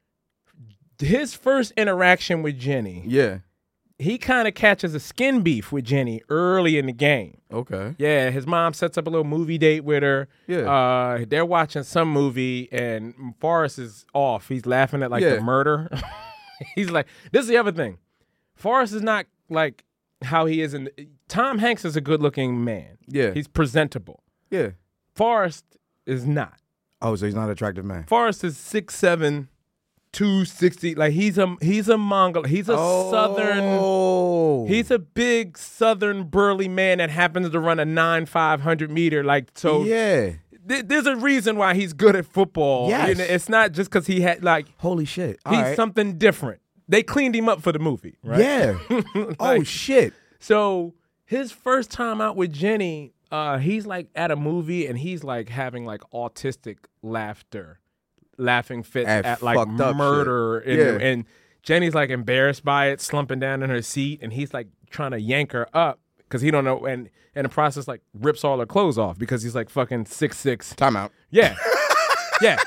his first interaction with Jenny, Yeah. he kind of catches a skin beef with Jenny early in the game. Okay. Yeah, his mom sets up a little movie date with her. Yeah. Uh, they're watching some movie, and Forrest is off. He's laughing at like Yeah. the murder. He's like, this is the other thing. Forrest is not like how he is in. The, Tom Hanks is a good-looking man. Yeah. He's presentable. Yeah. Forrest is not. Oh, so he's not an attractive man. Forrest is six seven, two sixty. Like he's a he's a Mongol. He's a southern. Oh. He's a big southern burly man that happens to run a nine five hundred meter. Like so. Yeah. Th- there's a reason why he's good at football. Yes. You know, it's not just because he had like Holy shit. All he's right. something different. They cleaned him up for the movie, right? Yeah. oh Like, shit. So his first time out with Jenny, uh, he's like at a movie and he's like having like autistic laughter, laughing fits At at, like fucked up murder, shit. and, Yeah. and Jenny's like embarrassed by it, slumping down in her seat, and he's like trying to yank her up because he don't know, and in the process like rips all her clothes off because he's like fucking six six. Time out. Yeah, yeah.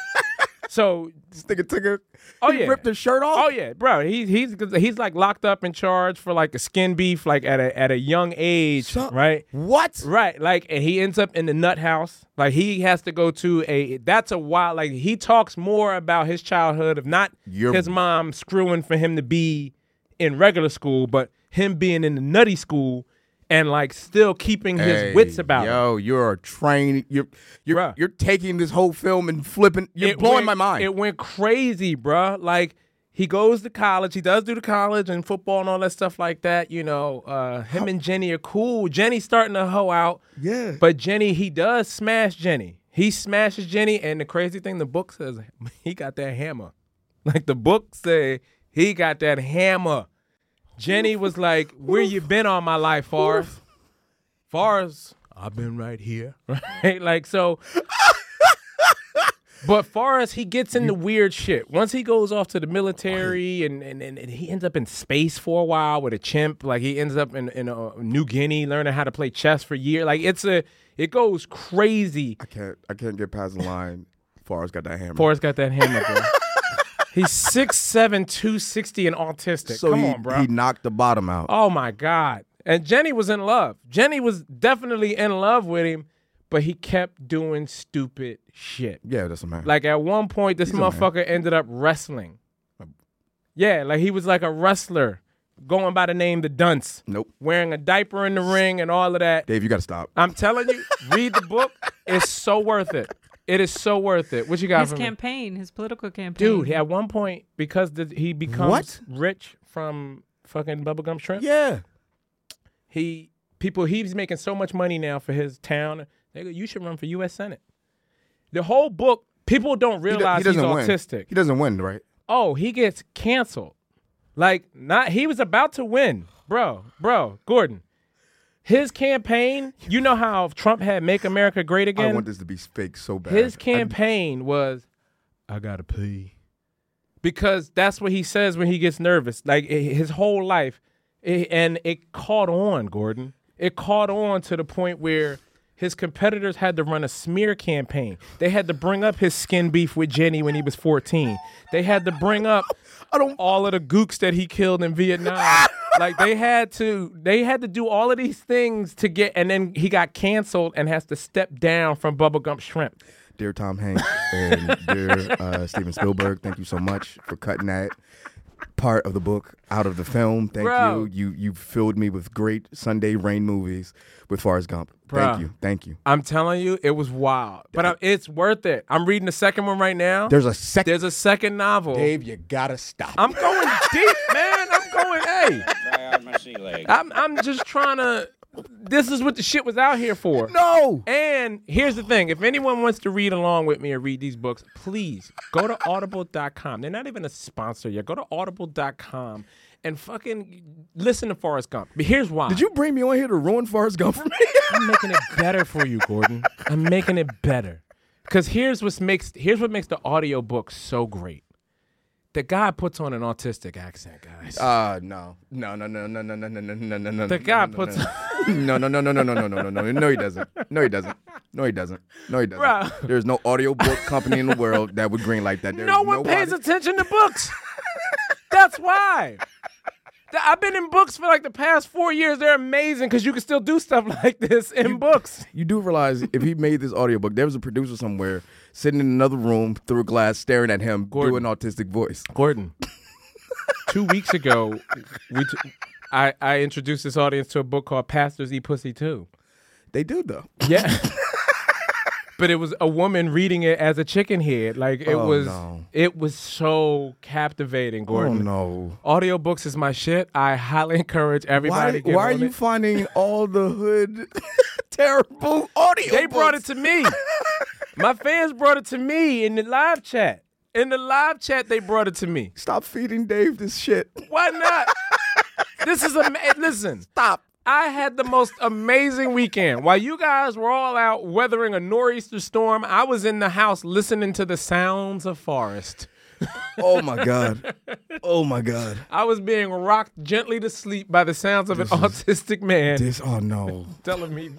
So This nigga took a. Oh, he yeah. ripped his shirt off. Oh yeah, bro. He's he's he's like locked up in charge for like a skin beef, like at a at a young age, So- right? What? Right. Like, and he ends up in the nut house. Like he has to go to a. That's a wild. Like he talks more about his childhood of not You're- his mom screwing for him to be in regular school, but him being in the nutty school and like still keeping his Hey, wits about him. Yo, you're a train. You're you're Bruh. you're taking this whole film and flipping. You're It blowing went- my mind. It went crazy, bruh. Like he goes to college. He does do the college and football and all that stuff like that. You know, uh, him and Jenny are cool. Jenny's starting to hoe out. Yeah. But Jenny, he does smash Jenny. He smashes Jenny, and the crazy thing, the book says he got that hammer. Like the book say he got that hammer. Jenny was like, "Where you been all my life, Forrest?" Forrest, I've been right here. Right? Like so. But Forrest, he gets into weird shit. Once he goes off to the military and, and, and, and he ends up in space for a while with a chimp. Like he ends up in, in uh, New Guinea learning how to play chess for years. Like it's a, it goes crazy. I can't. I can't get past the line. Forrest got that hammer. Forrest got that hammer, bro. He's six seven, two sixty and autistic. so Come he, on, bro. he knocked the bottom out. Oh my God. And Jenny was in love. Jenny was definitely in love with him, but he kept doing stupid shit. Yeah, that's a man. Like at one point, this He's a man. motherfucker ended up wrestling. Yeah, like he was like a wrestler going by the name the Dunce, Nope. wearing a diaper in the ring and all of that. Dave, you got to stop. I'm telling you, read the book. It's so worth it. It is so worth it. What you got His for me? campaign, his political campaign. Dude, at one point, because the, he becomes What? rich from fucking bubblegum shrimp, Yeah. he people he's making so much money now for his town. They go, you should run for U S Senate. The whole book, people don't He, do- realize he doesn't he's win. autistic. He doesn't win, right? Oh, he gets canceled. Like not he was about to win. Bro, bro, Gordon. His campaign, you know how Trump had Make America Great I Again? want this to be fake so bad. His I- campaign was, I gotta pee. Because that's what he says when he gets nervous. Like i- his whole life. I- and it caught on, Gordon. It caught on to the point where his competitors had to run a smear campaign. They had to bring up his skin beef with Jenny when he was fourteen. They had to bring up I don't. all of the gooks that he killed in Vietnam. Like they had to they had to do all of these things to get, and then he got canceled and has to step down from Bubblegum Shrimp. Dear Tom Hanks and dear uh, Steven Spielberg, thank you so much for cutting that part of the book out of the film. Thank Bro. you. You you filled me with great Sunday rain movies with Forrest Gump. Bro. Thank you. Thank you. I'm telling you, it was wild, but I, it's worth it. I'm reading the second one right now. There's a second. There's a second novel. Dave, you gotta stop. I'm going deep, man. I'm going. Hey, Try out my sea leg. I'm I'm just trying to. This is what the shit was out here for. no. And here's the thing. If anyone wants to read along with me or read these books, please go to audible dot com. They're not even a sponsor yet. Go to audible dot com and fucking listen to Forrest Gump. But here's why. Did you bring me on here to ruin Forrest Gump for me? I'm making it better for you, Gordon. I'm making it better. Because here's what makes here's what makes the audiobook so great. The guy puts on an autistic accent, guys. Uh no. No, no, no, no, no, no, no, no, no, no, no. The guy puts No, no, no, no, no, no, no, no, no, no. No, he doesn't. No, he doesn't. No, he doesn't. No, he doesn't. Bro. There's no audiobook company in the world that would green like that. There's no one nobody. pays attention to books. That's why. Th- I've been in books for like the past four years. They're amazing because you can still do stuff like this in books. You do realize if he made this audiobook, there was a producer somewhere sitting in another room through a glass staring at him Gordon. doing autistic voice. Gordon, two weeks ago, we t- I, I introduced this audience to a book called Pastors Eat Pussy Too. They do, though. Yeah. But it was a woman reading it as a chicken head. Like, it Oh, was no. it was so captivating, Gordon. Oh, no. Audiobooks is my shit. I highly encourage everybody Why, to get why are on you it. finding all the hood terrible audio? They brought it to me. My fans brought it to me in the live chat. In the live chat, they brought it to me. Stop feeding Dave this shit. Why not? This is a listen. Stop. I had the most amazing weekend. While you guys were all out weathering a nor'easter storm, I was in the house listening to the sounds of forest. Oh, my God. Oh, my God. I was being rocked gently to sleep by the sounds of an autistic man This, oh, no. telling me.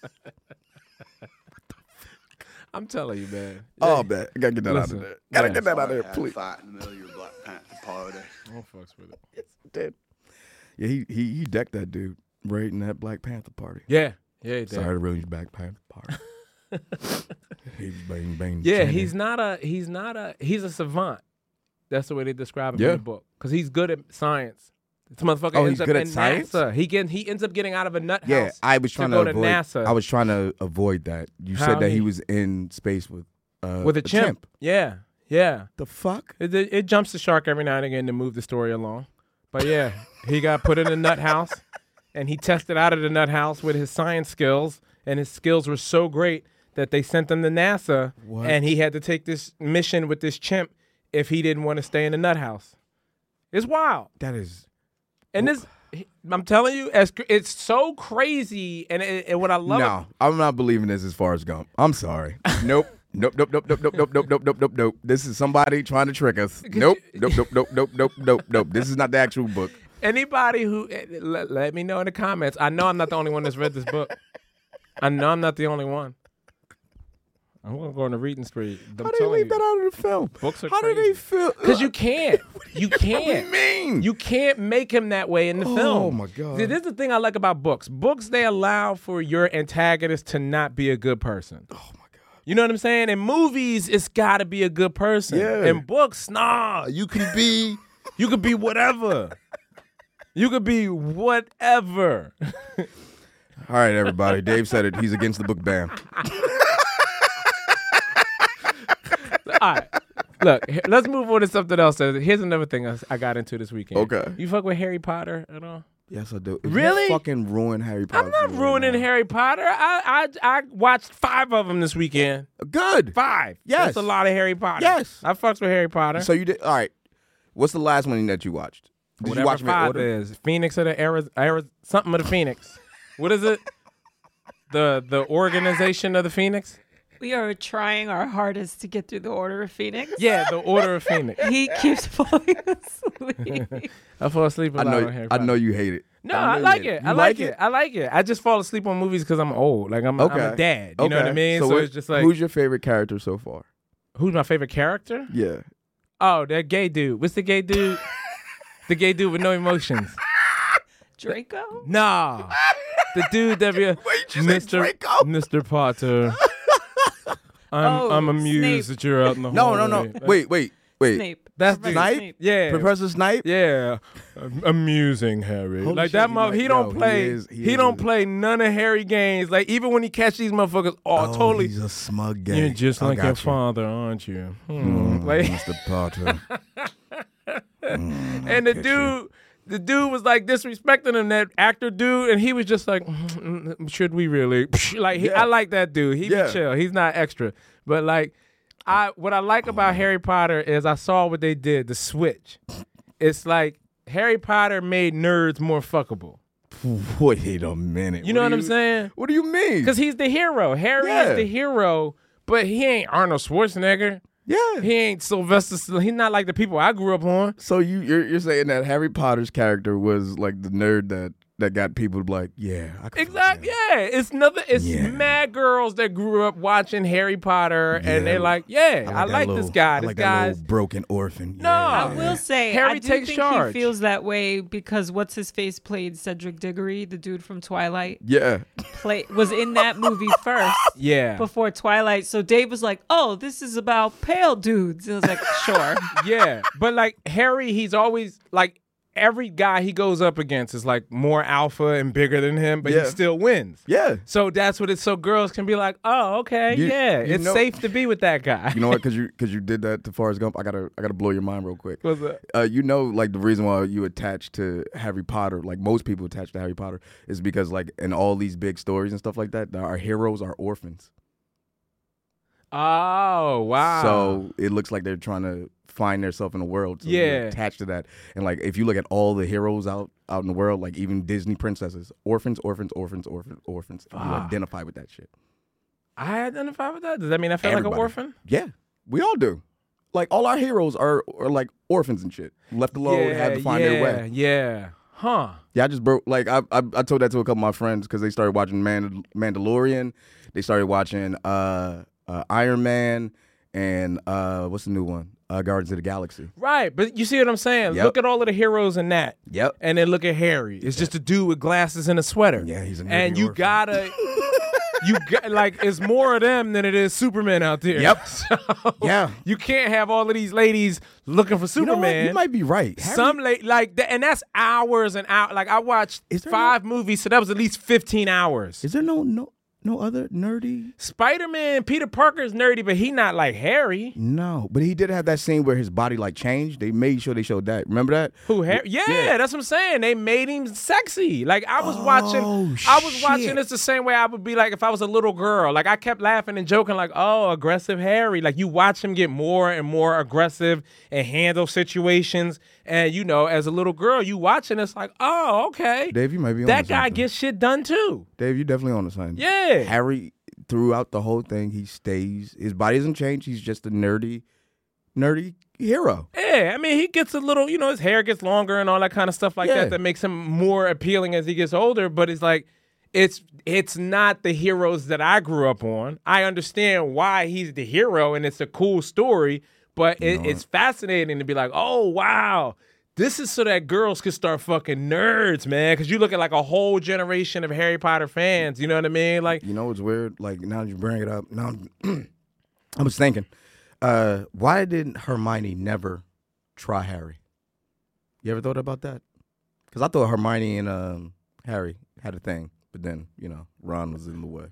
I'm telling you, man. Oh, man. I gotta get that Listen, out of there. Gotta yeah. get that out of there, please. Fight in the middle of your Black Panther party. Don't fucks with it. Yes, it did. Yeah, he, he, he decked that dude right in that Black Panther party. Yeah. Yeah, he did. Sorry to ruin your Black Panther party. He bang, bang. Yeah, chanting. he's not a he's not a he's a savant. That's the way they describe him Yeah. in the book. Because he's good at science. This motherfucker Oh, ends he's up good at in science? NASA. He get, he ends up getting out of a nut Yeah, house I was trying to to, go avoid. to NASA. I was trying to avoid that. You How said that he he- was in space with uh, with a chimp. Yeah, yeah. The fuck? It, it, it jumps the shark every now and again to move the story along. But yeah, he got put in a nut house, and he tested out of the nut house with his science skills, and his skills were so great that they sent him to NASA, What? and he had to take this mission with this chimp if he didn't want to stay in the nut house. It's wild. That is. And this, I'm telling you, it's, it's so crazy. And, it, and what I love, No, I'm not believing this as far as Gump. I'm sorry. Nope. Nope, nope, nope, nope, nope, nope, nope, nope, nope, nope, nope. This is somebody trying to trick us. Nope, nope, nope, nope, nope, nope, nope, nope. This is not the actual book. anybody who eh, let, let me know in the comments. I know I'm not the only one that's read this book. I know I'm not the only one. I'm gonna go on a reading spree. I'm How do they telling leave you. that out of the film? Books are How do crazy. they feel? Because you can't. You can't. What do you mean? You can't make him that way in the Oh, film. my God. See, this is the thing I like about books. Books, they allow for your antagonist to not be a good person. Oh my God. You know what I'm saying? In movies, it's got to be a good person. Yeah. In books, nah. You can be, you could be whatever. You could be whatever. All right, everybody. Dave said it. He's against the book ban. All right. Look, he- let's move on to something else. Here's another thing I I got into this weekend. Okay. You fuck with Harry Potter at all? Yes, I do. If Really? You fucking ruin Harry Potter. I'm not for me right ruining now. Harry Potter. I, I I watched five of them this weekend. Good. Five. Yes. That's a lot of Harry Potter. Yes. I fucks with Harry Potter. So you did. All right. What's the last one that you watched? Did Whatever you watch them in five order? is. Phoenix of the Ari- Ari- something of the Phoenix. What is it? The the organization of the Phoenix? We are trying our hardest to get through the Order of Phoenix. Yeah, the Order of Phoenix. He keeps falling asleep. I fall asleep a I lot know. on Harry I Potter. know you hate it. No, I know I you like hate it. You I like it. I like it. I just fall asleep on movies because I'm old. Like I'm, I'm Okay. a dad. You know what I Okay. mean? So, what- it's just like, who's your favorite character so far? who's my favorite character? Yeah. Oh, that gay dude. What's the gay dude? The gay dude with no emotions. Draco? Nah. The dude that be a, Wait, you said Mister Draco? Mister Potter. I'm Oh, I'm amused Snape. that you're out in the No, no, hallway. no. Like, Wait, wait, wait. Snape. That's Professor Snape? Snape. Yeah. Professor Snipe. Yeah. Um, amusing Harry. Holy like shit, that he mother might- he don't yo, he play is- he, he don't is. play none of Harry games. Like even when he catch these motherfuckers, oh, totally He's a smug gay. you're just I like got your you. father, aren't you? Hmm. Mm, Like Mister Potter. and the dude the dude was like disrespecting him, that actor dude, and he was just like, "Mm, should we really? Like he, Yeah. I like that dude. He Yeah. be chill. He's not extra. But like I what I like about Harry Potter is I saw what they did, the switch. It's like Harry Potter made nerds more fuckable. Wait a minute. You know what do I'm saying? What do you mean? Because he's the hero. Harry Yeah. is the hero, but he ain't Arnold Schwarzenegger. Yeah. He ain't Sylvester Stallone. He's not like the people I grew up on. So you you're, you're saying that Harry Potter's character was like the nerd that that got people to be like, yeah, I can Exactly. Yeah, it's nothing. It's Yeah. mad girls that grew up watching Harry Potter, Yeah. and they're like, "Yeah, I that like, little- this guy. I This like that guy's little broken orphan. No. Yeah. I will say, Harry I do takes think charge. he feels that way because what's his face played Cedric Diggory, the dude from Twilight, Yeah. play was in that movie first yeah, before Twilight. So Dave was like, "Oh, this is about pale dudes." And I was like, "Sure." yeah." But like Harry, he's always like every guy he goes up against is like more alpha and bigger than him, but Yeah. he still wins. Yeah. So that's what it's. So girls can be like, "Oh, okay, You- yeah, you it's know- safe to be with that guy." You know what? Because you because you did that to Forrest Gump. I gotta I gotta blow your mind real quick. What's that? Uh, you know, like the reason why you attach to Harry Potter, like most people attach to Harry Potter, is because like in all these big stories and stuff like that, our heroes are orphans. Oh wow. So it looks like they're trying to find themselves in the world. So you're Yeah. attached to that. And like if you look at all the heroes out out in the world, like even Disney princesses, orphans, orphans, orphans, orphans, orphans. And you Ah. identify with that shit. I identify with that. Does that mean I feel like Everybody. an orphan? Yeah, we all do. Like all our heroes are are like orphans and shit, left alone, had to find yeah, their way. Yeah. Huh. Yeah, I just broke. Like I, I, I told that to a couple of my friends because they started watching Mandal- Mandalorian. They started watching uh, uh, Iron Man and uh, what's the new one? Uh, Guardians of the Galaxy. Right, but you see what I'm saying? Yep. Look at all of the heroes in that. Yep. And then look at Harry. It's just a dude with glasses and a sweater. Yeah, he's a nerdy And you orphan. gotta, you got like it's more of them than it is Superman out there. Yep. So Yeah. you can't have all of these ladies looking for You know what? Superman. You might be right. Harry- Some late like that, and that's hours and hours. Like I watched Is there five movies, so that was at least fifteen hours. Is there no no no other nerdy? Spider-Man, Peter Parker's nerdy, but he not like Harry. No, but he did have that scene where his body like changed. They made sure they showed that. Remember that? Who Harry? Yeah, that's what I'm saying. They made him sexy. Like I was watching, Oh, I was shit. watching this the same way I would be like if I was a little girl. Like I kept laughing and joking, like, "Oh, aggressive Harry." Like you watch him get more and more aggressive and handle situations. And you know, as a little girl, you watching it's like, "Oh, okay." Dave, you might be on that to guy something. gets shit done too. Dave, you definitely on the sign. Yeah. Harry, throughout the whole thing, he stays. His body doesn't change. He's just a nerdy, nerdy hero. Yeah, I mean, he gets a little, you know, his hair gets longer and all that kind of stuff like Yeah. that that makes him more appealing as he gets older. But it's like, it's it's not the heroes that I grew up on. I understand why he's the hero and it's a cool story, but it, it's fascinating to be like, oh, wow. This is so that girls can start fucking nerds, man. Because you look at like a whole generation of Harry Potter fans. You know what I mean? Like, You know what's weird? Like now that you bring it up, now I'm- I was thinking, uh, why didn't Hermione never try Harry? You ever thought about that? Because I thought Hermione and um, Harry had a thing, but then you know Ron was in the way.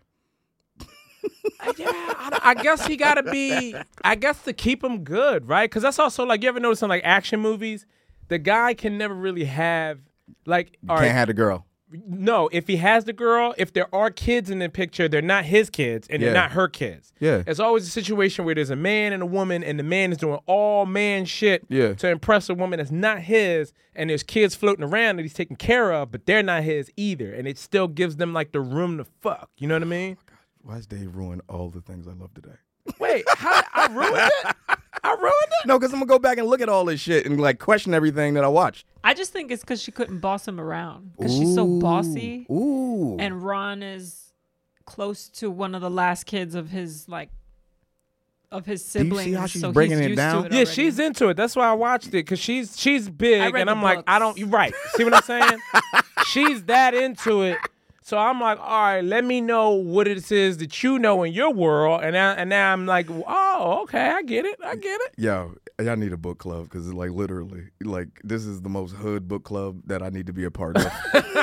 yeah, I, I guess he got to be, I guess to keep him good, right? Because that's also like, you ever notice in like action movies, the guy can never really have, like, all Can't right, have the girl. no, if he has the girl, if there are kids in the picture, they're not his kids and Yeah. they're not her kids. Yeah. It's always a situation where there's a man and a woman and the man is doing all man shit Yeah. to impress a woman that's not his, and there's kids floating around that he's taking care of, but they're not his either. And it still gives them like the room to fuck. You know what I mean? Why is Dave ruin all the things I love today? Wait, how, I ruined it? I ruined it? No, because I'm gonna go back and look at all this shit and like question everything that I watched. I just think it's because she couldn't boss him around because she's so bossy, Ooh. and Ron is close to one of the last kids of his like of his you see siblings. how she's so breaking he's it used down? To it Yeah, already. she's into it. That's why I watched it, because she's she's big, I read and the I'm like, I don't. books. You're right. See what I'm saying? She's that into it. So I'm like, all right, let me know what it is that you know in your world, and now, and now I'm like, oh, okay, I get it, I get it. Yo, y'all need a book club because like literally, like this is the most hood book club that I need to be a part of.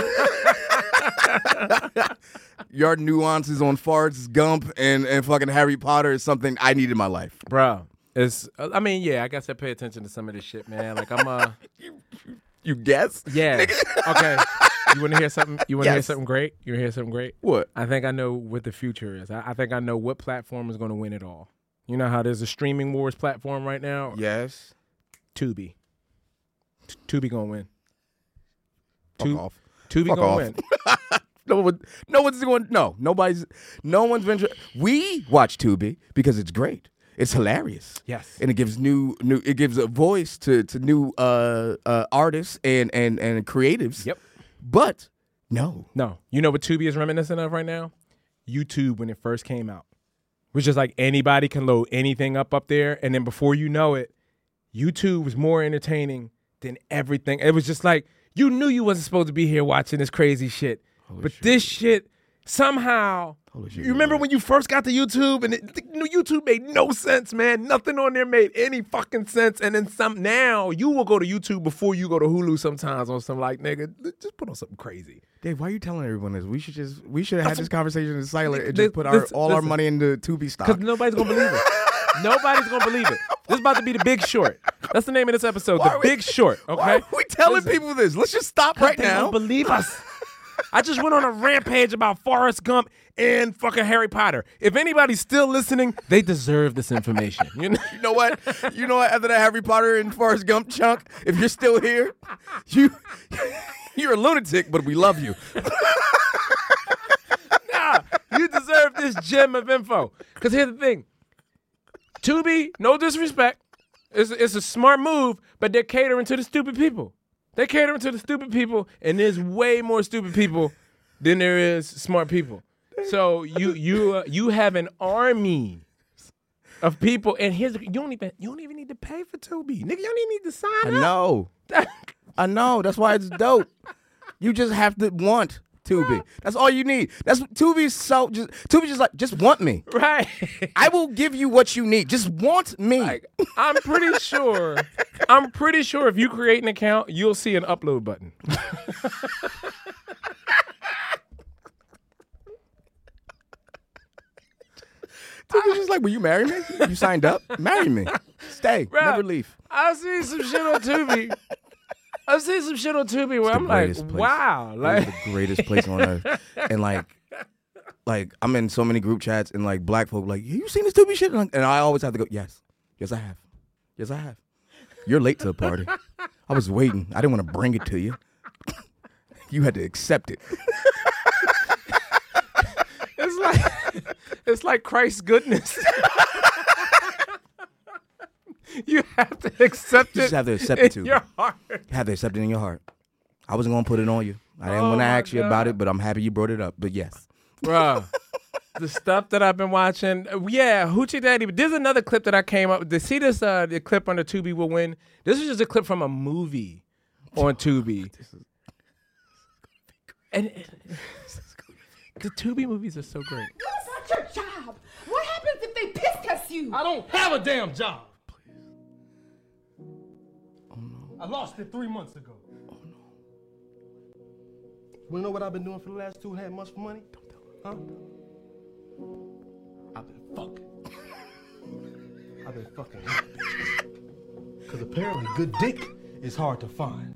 Your nuances on farts, Gump, and and fucking Harry Potter is something I need in my life. Bro, it's. I mean, yeah, I guess I pay attention to some of this shit, man. Like I'm uh, You guess? yeah, okay. You want to hear something? You want to hear Yes. something great? You want to hear something great? What? I think I know what the future is. I, I think I know what platform is going to win it all. You know how there's a streaming wars platform right now? Yes. Tubi. T- Tubi gonna win. Fuck Tu- off. Tubi Fuck gonna off. win. No one, no one's going. No, nobody's. No one's been. tr- We watch Tubi because it's great. it's hilarious. Yes. And it gives new new it gives a voice to to new uh, uh, artists and and and creatives. Yep. But no. No. You know what Tubi is reminiscent of right now? YouTube when it first came out. Which is like anybody can load anything up up there, and then before you know it, YouTube was more entertaining than everything. It was just like you knew you wasn't supposed to be here watching this crazy shit. Holy but shit. this shit somehow Holy shit, you remember right. when you first got to YouTube and it, the, YouTube made no sense, man. Nothing on there made any fucking sense. And then some now you will go to YouTube before you go to Hulu sometimes on some like nigga, just put on something crazy. Dave, why are you telling everyone this? We should just we should have had this conversation in silent and This- just put our this- all our listen. money into Tubi stock. Because nobody's gonna believe it. Nobody's gonna believe it. This is about to be The Big Short. That's the name of this episode, Why The are we- Big Short. Okay. Why are we telling Listen. people this? Let's just stop right They now. don't believe us. I just went on a rampage about Forrest Gump and fucking Harry Potter. If anybody's still listening, they deserve this information. You know? You know what? You know what? After that Harry Potter and Forrest Gump chunk, if you're still here, you you're a lunatic, but we love you. Nah, you deserve this gem of info. Because here's the thing. Tubi, no disrespect, it's, it's a smart move, but they're catering to the stupid people. They're catering to the stupid people, and there's way more stupid people than there is smart people. So you you uh, you have an army of people, and here's the, you don't even you don't even need to pay for Tubi, nigga. You don't even need to sign I up. know. I know. That's why it's dope. You just have to want Tubi. That's all you need. That's Tubi's so just Tubi just like just want me. Right. I will give you what you need. Just want me. Like, I'm pretty sure. I'm pretty sure if you create an account, you'll see an upload button. Tubi's just like, will you marry me? You signed up? Marry me. Stay. Bruh, Never leave. I see some shit on Tubi. I see some shit on Tubi where the I'm like, greatest place. wow, It like is the greatest place on earth. And like, like I'm in so many group chats and like black folk like, you seen this Tubi shit? And I- and I always have to go, yes, yes I have, yes I have. You're late to the party. I was waiting. I didn't want to bring it to you. You had to accept it. it's like it's like Christ's goodness. You have to accept You it. just have to accept in it too. your heart. You have to accept it in your heart. I wasn't gonna put it on you. I didn't Oh want to my ask you about God. it, but I'm happy you brought it up. But yes, Bruh, the stuff that I've been watching, uh, yeah, Hoochie Daddy. But there's another clip that I came up with. To see this, uh, the clip on the Tubi will win. This is just a clip from a movie on Tubi. And it- the Tubi movies are so great. What's not your job? What happens if they piss test you? I don't have a damn job. I lost it three months ago. Oh no. You wanna know what I've been doing for the last two and a half months for money? Huh? I've been fucking. I've been fucking hot bitches. Cause apparently good dick is hard to find.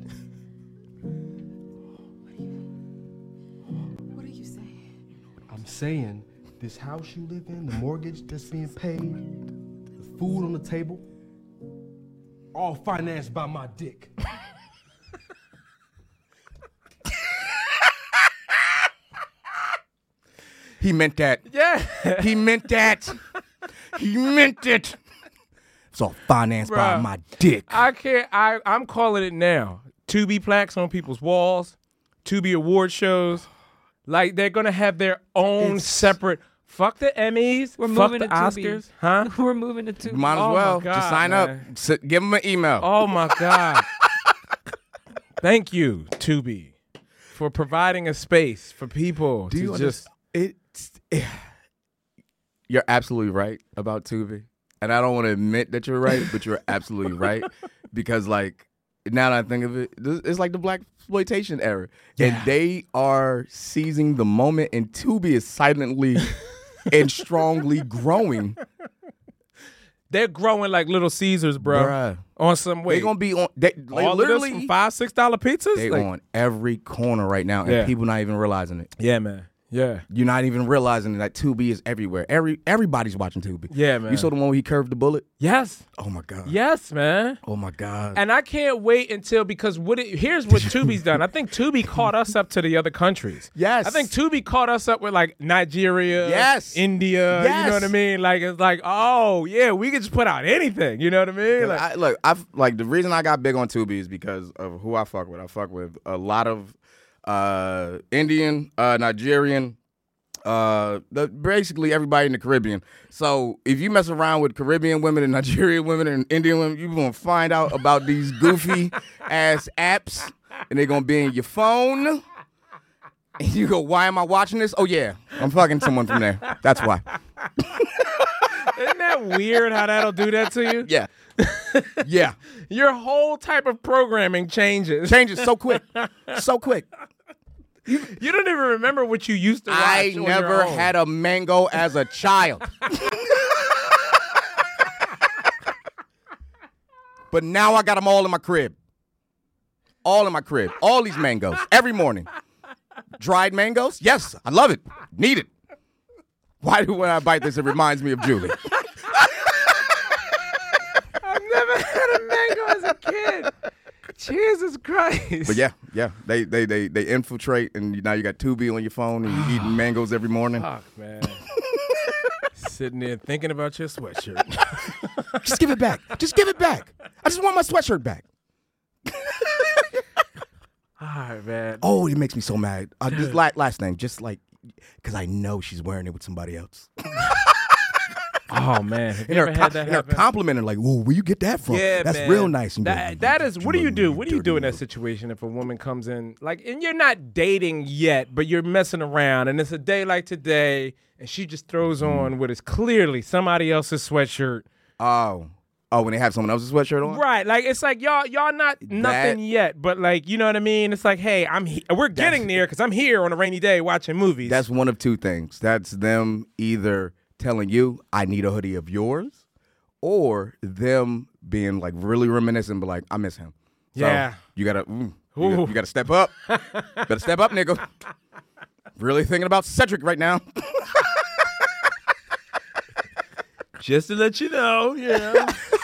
What are you saying? I'm saying this house you live in, the mortgage that's being paid, the food on the table, all financed by my dick. he meant that. Yeah. He meant that. He meant it. It's all financed by Bruh. my dick. I can't. I I'm calling it now. Tubi plaques on people's walls, Tubi award shows, like they're gonna have their own It's- separate. Fuck the Emmys. We're fuck moving the to Tubi. Oscars, huh? We're moving to Tubi. Might as Oh my well God, just sign man. up. S- give them an email. Oh my God. Thank you, Tubi, for providing a space for people Do to you just. It's you're absolutely right about Tubi, and I don't want to admit that you're right, but you're absolutely right because, like, now that I think of it, this- it's like the black exploitation era, Yeah. and they are seizing the moment, and Tubi is silently and strongly growing. They're growing like Little Caesars, bro. Bruh. On some way. They're gonna be on. They, like, all literally, of this from five, six dollar pizzas. they Like- on every corner right now, and Yeah. people not even realizing it. Yeah, man. Yeah. You're not even realizing that Tubi is everywhere. Every everybody's watching Tubi. Yeah, man. You saw the one where he curved the bullet? Yes. Oh my God. Yes, man. Oh my God. And I can't wait until because what it, here's what Tubi's done. I think Tubi caught us up to the other countries. Yes. I think Tubi caught us up with like Nigeria, yes, India. Yes. You know what I mean? Like it's like, oh yeah, we can just put out anything. You know what I mean? Like, I, look, I like the reason I got big on Tubi is because of who I fuck with. I fuck with a lot of uh, Indian, uh, Nigerian. Uh, the, basically everybody in the Caribbean. So if you mess around with Caribbean women and Nigerian women and Indian women, you're gonna find out about these goofy ass apps, and they're gonna be in your phone. And you go, why am I watching this? Oh yeah, I'm fucking someone from there. That's why. Isn't that weird how that'll do that to you? Yeah. Yeah. Your whole type of programming changes. Changes so quick. So quick. You, you don't even remember what you used to watch. I on never your own. had a mango as a child. But now I got them all in my crib. All in my crib. All these mangoes. Every morning. Dried mangoes? Yes, I love it. Need it. Why do when I bite this, it reminds me of Julie? I've never had a mango as a kid. Jesus Christ. But yeah, yeah. They they they they infiltrate, and now you got Tubi on your phone, and you're eating mangoes every morning. Fuck, man. Sitting there thinking about your sweatshirt. Just give it back. Just give it back. I just want my sweatshirt back. All right, man. Oh, it makes me so mad. Uh, this last, last thing, just like, because I know she's wearing it with somebody else. Oh, man. Have you and ever her, had that and her happen? complimenting, like, whoa, where you get that from? Yeah, That's man. real nice. And That, go, that is, what do you do? What do you dirty do in that little- situation if a woman comes in, like, and you're not dating yet, but you're messing around, and it's a day like today, and she just throws on what is clearly somebody else's sweatshirt. Oh. Oh, when they have someone else's sweatshirt on? Right, like it's like y'all, y'all not nothing yet, but like you know what I mean. It's like, hey, I'm he- we're getting there because I'm here on a rainy day watching movies. That's one of two things. That's them either telling you, I need a hoodie of yours, or them being like really reminiscent, but like, I miss him. So Yeah. You gotta, mm, you, gotta you gotta step up. Better step up, nigga. Really thinking about Cedric right now. Just to let you know, you know.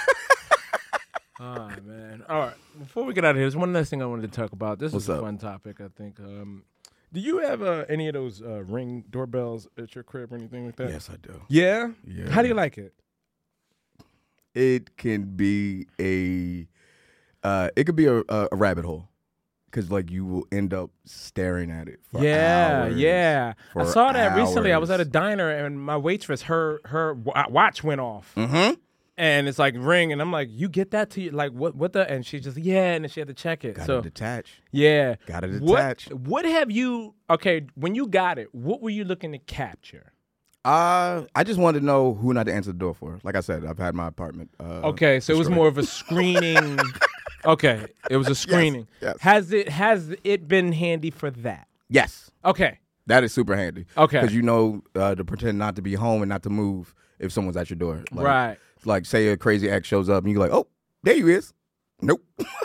Oh man! All right. Before we get out of here, there's one last thing I wanted to talk about. This What's is a up? fun topic, I think. Um, do you have uh, any of those uh, Ring doorbells at your crib or anything like that? Yes, I do. Yeah. Yeah. How do you like it? It can be a, uh, it could be a, a, a rabbit hole, because like you will end up staring at it for Yeah, hours. yeah. I For saw that recently. I was at a hours. diner and my waitress, her her wa- watch went off. Mm-hmm. And it's like ring, and I'm like, you get that to you? Like, what? What the? And she just, yeah, and then she had to check it. Gotta so detach. yeah, Gotta What- detach. What, have you? Okay, when you got it, what were you looking to capture? Uh, I just wanted to know who not to answer the door for. Like I said, I've had my apartment. Uh, Okay, so it was destroyed. more of a screening. Okay, it was a screening. yes. Has it has it been handy for that? Yes, Okay. that is super handy. Okay. because you know uh, to pretend not to be home and not to move if someone's at your door. Like, Right. Like say a crazy ex shows up and you're like, oh, there you is. Nope.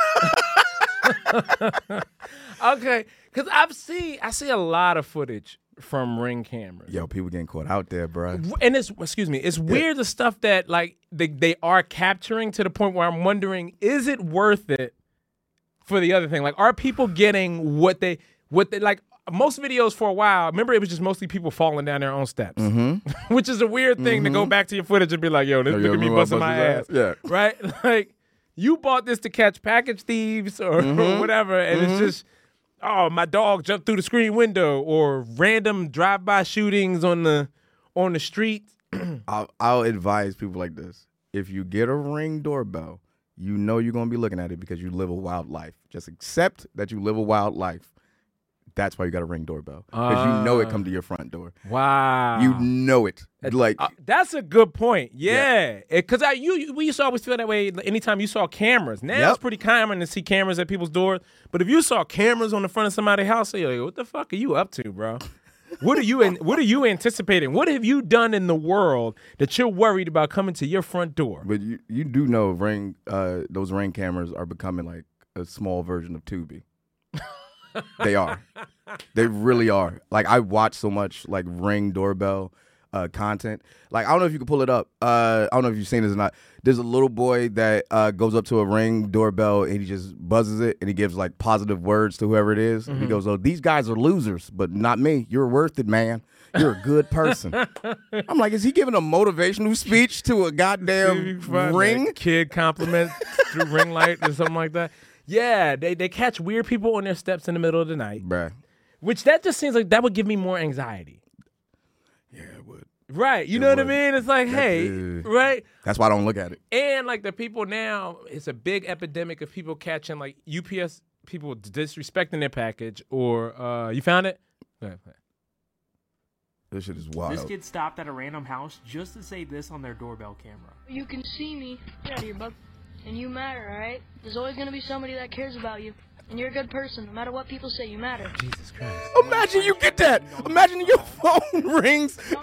Okay, because I've seen I see a lot of footage from Ring cameras. Yo, people getting caught out there, bro. And it's excuse me, it's weird the stuff that like they, they are capturing to the point where I'm wondering, is it worth it for the other thing? Like, are people getting what they what they like? Most videos for a while, remember it was just mostly people falling down their own steps, Mm-hmm. which is a weird thing to go back to your footage and be like, yo, this Oh, look yo, at me remember I busting my ass. busted his ass? Yeah. Right? Like, you bought this to catch package thieves or, or whatever, and it's just, oh, my dog jumped through the screen window, or random drive-by shootings on the on the street. I'll, I'll advise people like this. If you get a Ring doorbell, you know you're going to be looking at it because you live a wild life. Just accept that you live a wild life. That's why you got a Ring doorbell. Because you know it come to your front door. Wow. You know it. Like, Uh, that's a good point. Yeah, because I you, you we used to always feel that way anytime you saw cameras. Now Yep. it's pretty common to see cameras at people's doors. But if you saw cameras on the front of somebody's house, you're like, what the fuck are you up to, bro? What are you in, What are you anticipating? What have you done in the world that you're worried about coming to your front door? but you, you do know Ring, uh, those Ring cameras are becoming like a small version of Tubi. They are. They really are. Like, I watch so much, like, Ring doorbell uh, content. Like, I don't know if you can pull it up. Uh, I don't know if you've seen this or not. There's a little boy that uh, goes up to a Ring doorbell and he just buzzes it and he gives, like, positive words to whoever it is. Mm-hmm. He goes, oh, these guys are losers, but not me. You're worth it, man. You're a good person. I'm like, is he giving a motivational speech to a goddamn Ring? Kid compliment through ring light or something like that. Yeah, they, they catch weird people on their steps in the middle of the night. Bruh. Which that just seems like that would give me more anxiety. Yeah, it would. Right. You it know would. what I mean? It's like, That's, hey, uh, right? That's why I don't look at it. And like the people now, it's a big epidemic of people catching like U P S people disrespecting their package or uh, you found it? Go ahead, play. This shit is wild. This kid stopped at a random house just to say this on their doorbell camera. You can see me. Get out of here, bub. And you matter, alright? There's always gonna be somebody that cares about you. And you're a good person. No matter what people say, you matter. Jesus Christ. Imagine you get that. Imagine your phone rings. I'm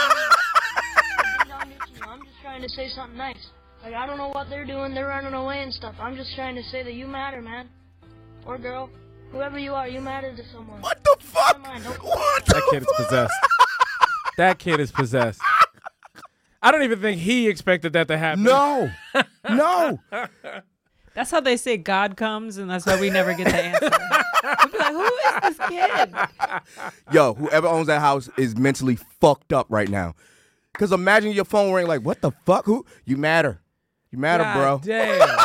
just trying to say something nice. Like, I don't know what they're doing. They're running away and stuff. I'm just trying to say that you matter, man. Or girl. Whoever you are, you matter to someone. What the fuck? What the that kid is possessed. That kid is possessed. I don't even think he expected that to happen. No. No. That's how they say God comes, and that's why we never get the answer. I'll be like, who is this kid? Yo, whoever owns that house is mentally fucked up right now. Because imagine your phone ring like, what the fuck? Who? You matter. You matter, God bro. Damn.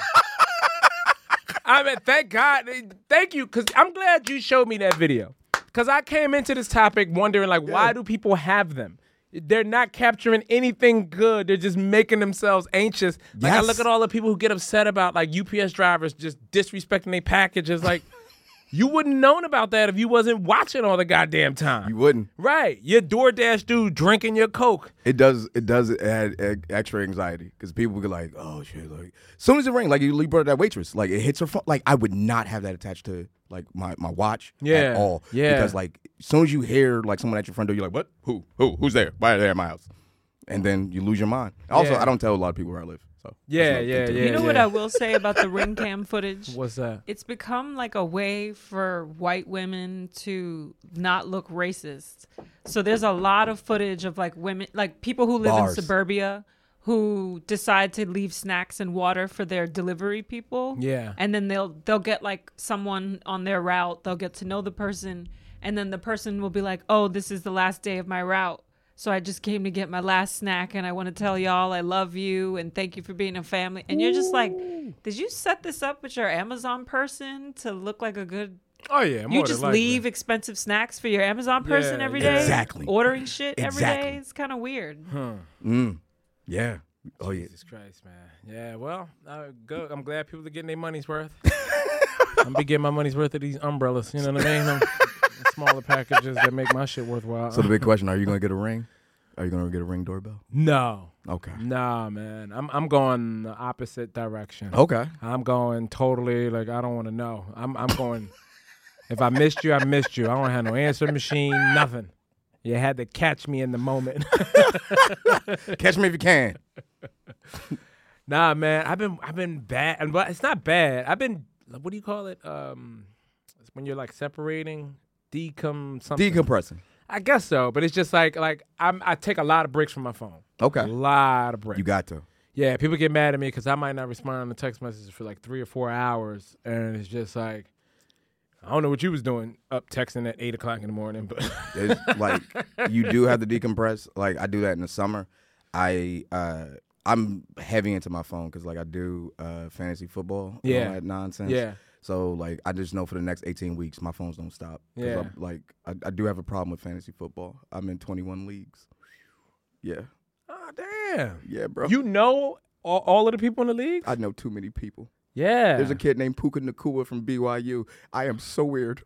I mean, thank God. Thank you, because I'm glad you showed me that video. Because I came into this topic wondering, like, yeah. why do people have them? They're not capturing anything good. They're just making themselves anxious. Like, yes. I look at all the people who get upset about, like, U P S drivers just disrespecting their packages. Like, you wouldn't known about that if you wasn't watching all the goddamn time. You wouldn't. Right. Your DoorDash dude drinking your Coke. It does It does add, add extra anxiety because people get like, oh, shit. Like, as soon as it rings, like, you brought that waitress. Like, it hits her phone. Like, I would not have that attached to, like, my, my watch yeah. at all. Yeah. Because, like, as soon as you hear, like, someone at your front door, you're like, what? Who? Who? Who's there? Why are they at my house? And then you lose your mind. Also, yeah. I don't tell a lot of people where I live. So yeah, yeah, yeah. You know yeah. what I will say about the ring cam footage? What's that? It's become like a way for white women to not look racist. So there's a lot of footage of like women, like people who live Bars. in suburbia who decide to leave snacks and water for their delivery people. Yeah. And then they'll they'll get like someone on their route. They'll get to know the person. And then the person will be like, oh, this is the last day of my route. So I just came to get my last snack, and I want to tell y'all I love you and thank you for being a family. And you're just like, did you set this up with your Amazon person to look like a good... Oh, yeah. You just leave expensive snacks for your Amazon person yeah, every day? Exactly. Ordering shit exactly. every day? It's kind of weird. Huh. Mm. Yeah. Oh, yeah. Jesus Christ, man. Yeah, well, uh, go. I'm glad people are getting their money's worth. I'm going to be getting my money's worth of these umbrellas. You know what I mean? Smaller packages that make my shit worthwhile. So the big question, are you going to get a ring? Are you going to get a Ring doorbell? No. Okay. Nah, man. I'm I'm going the opposite direction. Okay. I'm going totally, like, I don't want to know. I'm I'm going, if I missed you, I missed you. I don't have no answer machine, nothing. You had to catch me in the moment. Catch me if you can. Nah, man. I've been I've been bad, but it's not bad. I've been, what do you call it? Um, it's when you're like separating, decom something. Decompressing. I guess so, but it's just like like I'm, I take a lot of breaks from my phone. Okay. A lot of breaks. You got to. Yeah, people get mad at me because I might not respond to text messages for like three or four hours, and it's just like, I don't know what you was doing up texting at eight o'clock in the morning, but it's like you do have to decompress. Like I do that in the summer. I uh, I'm heavy into my phone because like I do uh, fantasy football. Yeah. And all that nonsense. Yeah. So like I just know for the next eighteen weeks my phones don't stop. Yeah. I'm, like I, I do have a problem with fantasy football. I'm in twenty-one leagues. Yeah. Oh damn. Yeah, bro. You know all, all of the people in the league? I know too many people. Yeah. There's a kid named Puka Nacua from B Y U. I am so weird.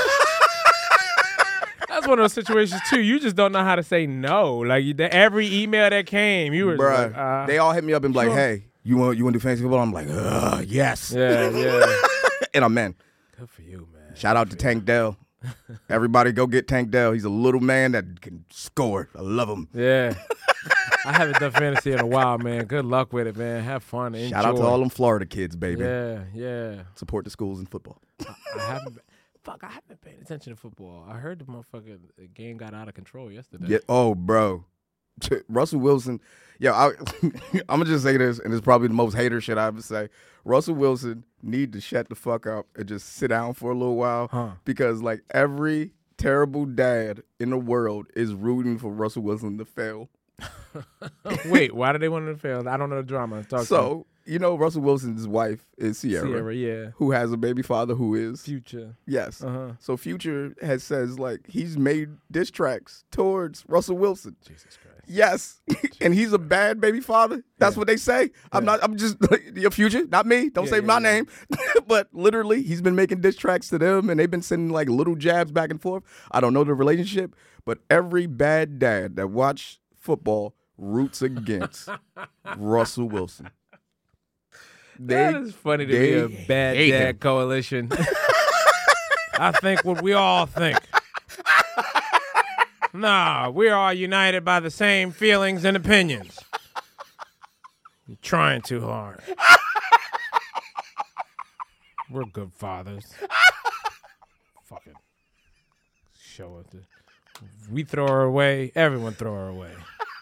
That's one of those situations too. You just don't know how to say no. Like you, the, every email that came, you were Bruh, like, uh, they all hit me up and be like, "Hey, you want you want to do fantasy football?" I'm like, "Ugh, yes." Yeah, yeah. And I'm in. Good for you, man. Shout out to Tank Dell. Everybody go get Tank Dell. He's a little man that can score. I love him. Yeah. I haven't done fantasy in a while, man. Good luck with it, man. Have fun. Enjoy. Shout out to all them Florida kids, baby. Yeah, yeah. Support the schools in football. I, I haven't. fuck, I haven't paid attention to football. I heard the motherfucker the game got out of control yesterday. Yeah. Oh, bro. Russell Wilson. Yo, I, I'm gonna just say this, and it's probably the most hater shit I ever say. Russell Wilson need to shut the fuck up and just sit down for a little while huh. because like every terrible dad in the world is rooting for Russell Wilson to fail. Wait, why do they want him to fail? I don't know the drama. Talk so, you know, Russell Wilson's wife is Sierra. Sierra, yeah. Who has a baby father who is Future. Yes. Uh-huh. So Future has says like he's made diss tracks towards Russell Wilson. Jesus Christ. Yes. And he's a bad baby father. That's yeah. what they say. I'm yeah. not I'm just your Future, not me. Don't yeah, say yeah, my yeah. name. But literally he's been making diss tracks to them and they've been sending like little jabs back and forth. I don't know the relationship, but every bad dad that watch football roots against Russell Wilson. They, that is funny to be a bad dad him. coalition. I think what we all think. Nah, we're all united by the same feelings and opinions. You're trying too hard. We're good fathers. Fucking show it. If we throw her away, everyone throw her away.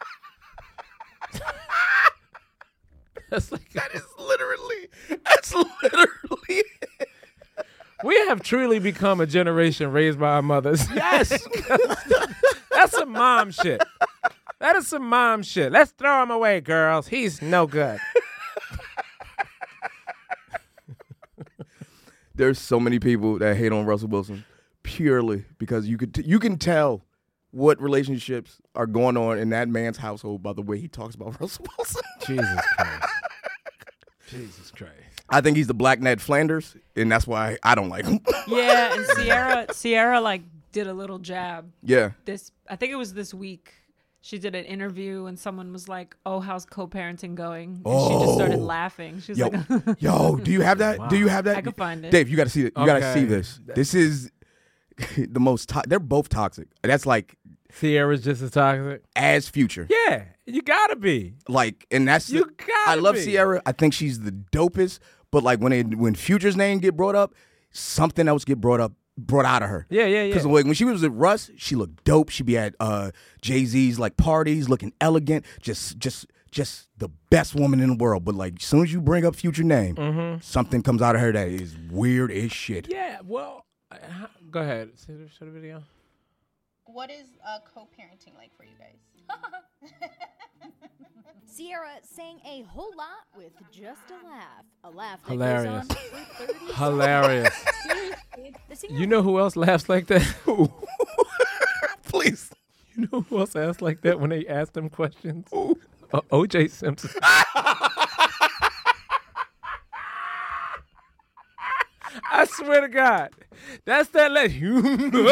That's like that is literally that's literally we have truly become a generation raised by our mothers. Yes. That's some mom shit. That is some mom shit. Let's throw him away, girls. He's no good. There's so many people that hate on Russell Wilson purely because you could t- you can tell what relationships are going on in that man's household by the way he talks about Russell Wilson. Jesus Christ. Jesus Christ. I think he's the Black Ned Flanders, and that's why I don't like him. Yeah, and Sierra, Sierra like did a little jab. Yeah. This, I think it was this week. She did an interview, and someone was like, "Oh, how's co-parenting going?" And oh. she just started laughing. She was yo, like, "Yo, do you have that? Wow. Do you have that? I can find it. Dave, you got to see it. You Okay. got to see this. This is the most. To- they're both toxic. That's like Sierra's just as toxic as Future. Yeah, you gotta be. Like, and that's you the, gotta I love be. Sierra. I think she's the dopest. But like when it, when Future's name get brought up, something else get brought up, brought out of her. Yeah, yeah, yeah. Because like, when she was with Russ, she looked dope. She'd be at uh, Jay-Z's like parties, looking elegant, just just just the best woman in the world. But like as soon as you bring up Future name, mm-hmm. something comes out of her that is weird as shit. Yeah, well, uh, go ahead. Show the, show the video. What is uh, co-parenting like for you guys? Sierra sang a whole lot with just a laugh. A laugh that Hilarious. goes on for thirty Hilarious. The singer You know who else laughs like that? Please. You know who else laughs like that when they ask them questions? Uh, O J Simpson. I swear to God, that's that let you.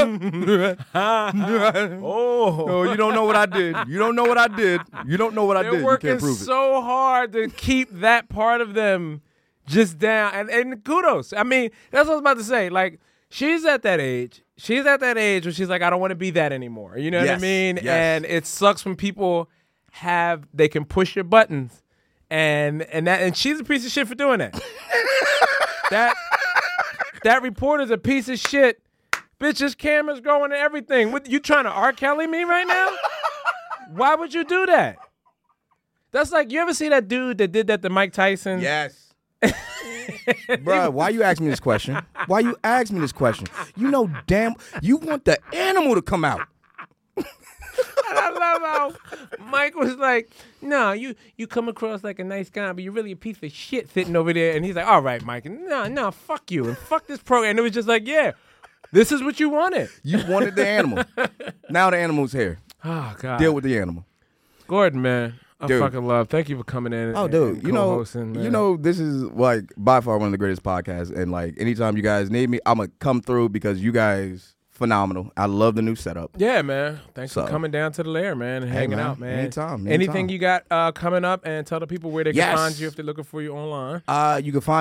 Oh, No, you don't know what I did. You don't know what I did. You don't know what I they're did. You working can't prove it. so hard to keep that part of them just down. And and kudos. I mean, that's what I was about to say. Like, she's at that age. She's at that age where she's like, I don't want to be that anymore. You know what I Yes, mean? yes. And it sucks when people have they can push your buttons, and and that and she's a piece of shit for doing that. that that reporter's a piece of shit. Bitch, this camera's going and everything. What, you trying to R. Kelly me right now? Why would you do that? That's like, you ever see that dude that did that to Mike Tyson? Yes. Bruh, why you ask me this question? Why you ask me this question? You know damn, you want the animal to come out. And I love how Mike was like, no, you you come across like a nice guy, but you're really a piece of shit sitting over there. And he's like, all right, Mike, no, no, fuck you. And fuck this program. And it was just like, yeah, this is what you wanted. You wanted the animal. Now the animal's here. Oh, God. Deal with the animal. Gordon, man, I Dude. fucking love. Thank you for coming in. Oh, and, dude, and you know, co-hosting, man. you know, this is like by far one of the greatest podcasts. And like anytime you guys need me, I'm gonna come through because you guys phenomenal. I love the new setup. Yeah, man. Thanks So. for coming down to the lair, man, and Hey, hanging man. out, man. Anytime, Anything anytime. you got uh, coming up, and tell the people where they can Yes. find you if they're looking for you online. Uh, you can find me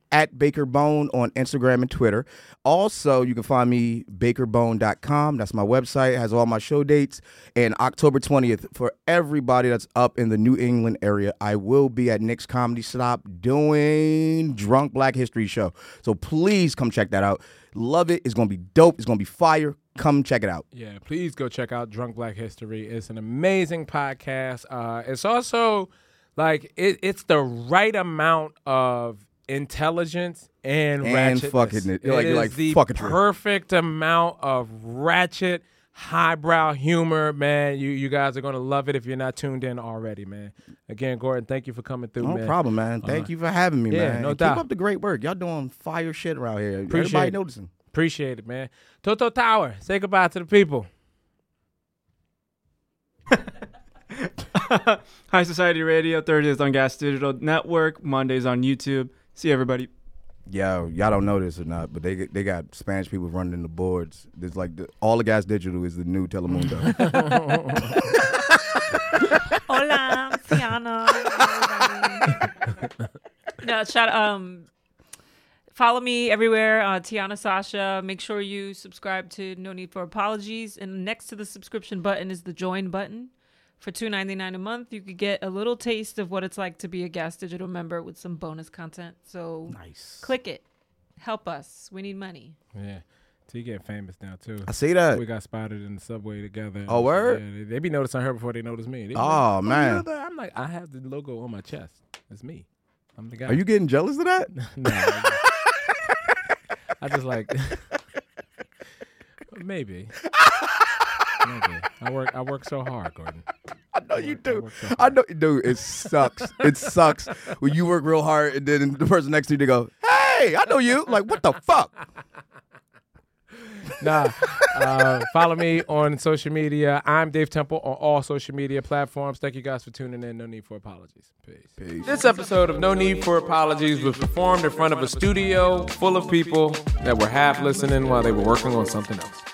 at Baker Bone on Instagram and Twitter. Also, you can find me baker bone dot com. That's my website. It has all my show dates. And October twentieth, for everybody that's up in the New England area, I will be at Nick's Comedy Stop doing Drunk Black History Show. So please come check that out. Love it. It's going to be dope. It's going to be fire. Come check it out. Yeah, please go check out Drunk Black History. It's an amazing podcast. Uh, it's also like it, it's the right amount of intelligence and, And ratchetness. fucking it. It Like- is like the fucking true. perfect amount of ratchet, highbrow humor, man. You you guys are gonna love it if you're not tuned in already, man. Again, Gordon, thank you for coming through, No man. problem, man. Thank Uh, you for having me, yeah, man. no And doubt. Keep up the great work. Y'all doing fire shit around here. Appreciate Everybody it. noticing. Appreciate it, man. Toto Tower, say goodbye to the people. High Society Radio, Thursdays on Gas Digital Network, Mondays on YouTube. See everybody. Yo, y'all don't know this or not, but they they got Spanish people running the boards. There's like the, all the Gas Digital is the new Telemundo. Hola, Tiana. No, shout um follow me everywhere, uh, Tiana Sasha. Make sure you subscribe to No Need for Apologies. And next to the subscription button is the join button. For two ninety-nine a month, you could get a little taste of what it's like to be a Gas Digital member with some bonus content. So nice. Click it. Help us. We need money. Yeah. T getting famous now too. I see that. We got spotted in the subway together. Oh, word? Yeah, they, they be noticing her before they notice me. They be Oh, like, man. you're the-" I'm like, I have the logo on my chest. It's me. I'm the guy. Are you getting jealous of that? No. I just like maybe. Maybe. I work I work so hard, Gordon. I know you do. I know, dude. It sucks. It sucks when you work real hard and then the person next to you they go, "Hey, I know you." Like, what the fuck? Nah. Uh, follow me on social media. I'm Dave Temple on all social media platforms. Thank you guys for tuning in. No Need for Apologies. Peace. Peace. This episode of No Need for Apologies was performed in front of a studio full of people that were half listening while they were working on something else.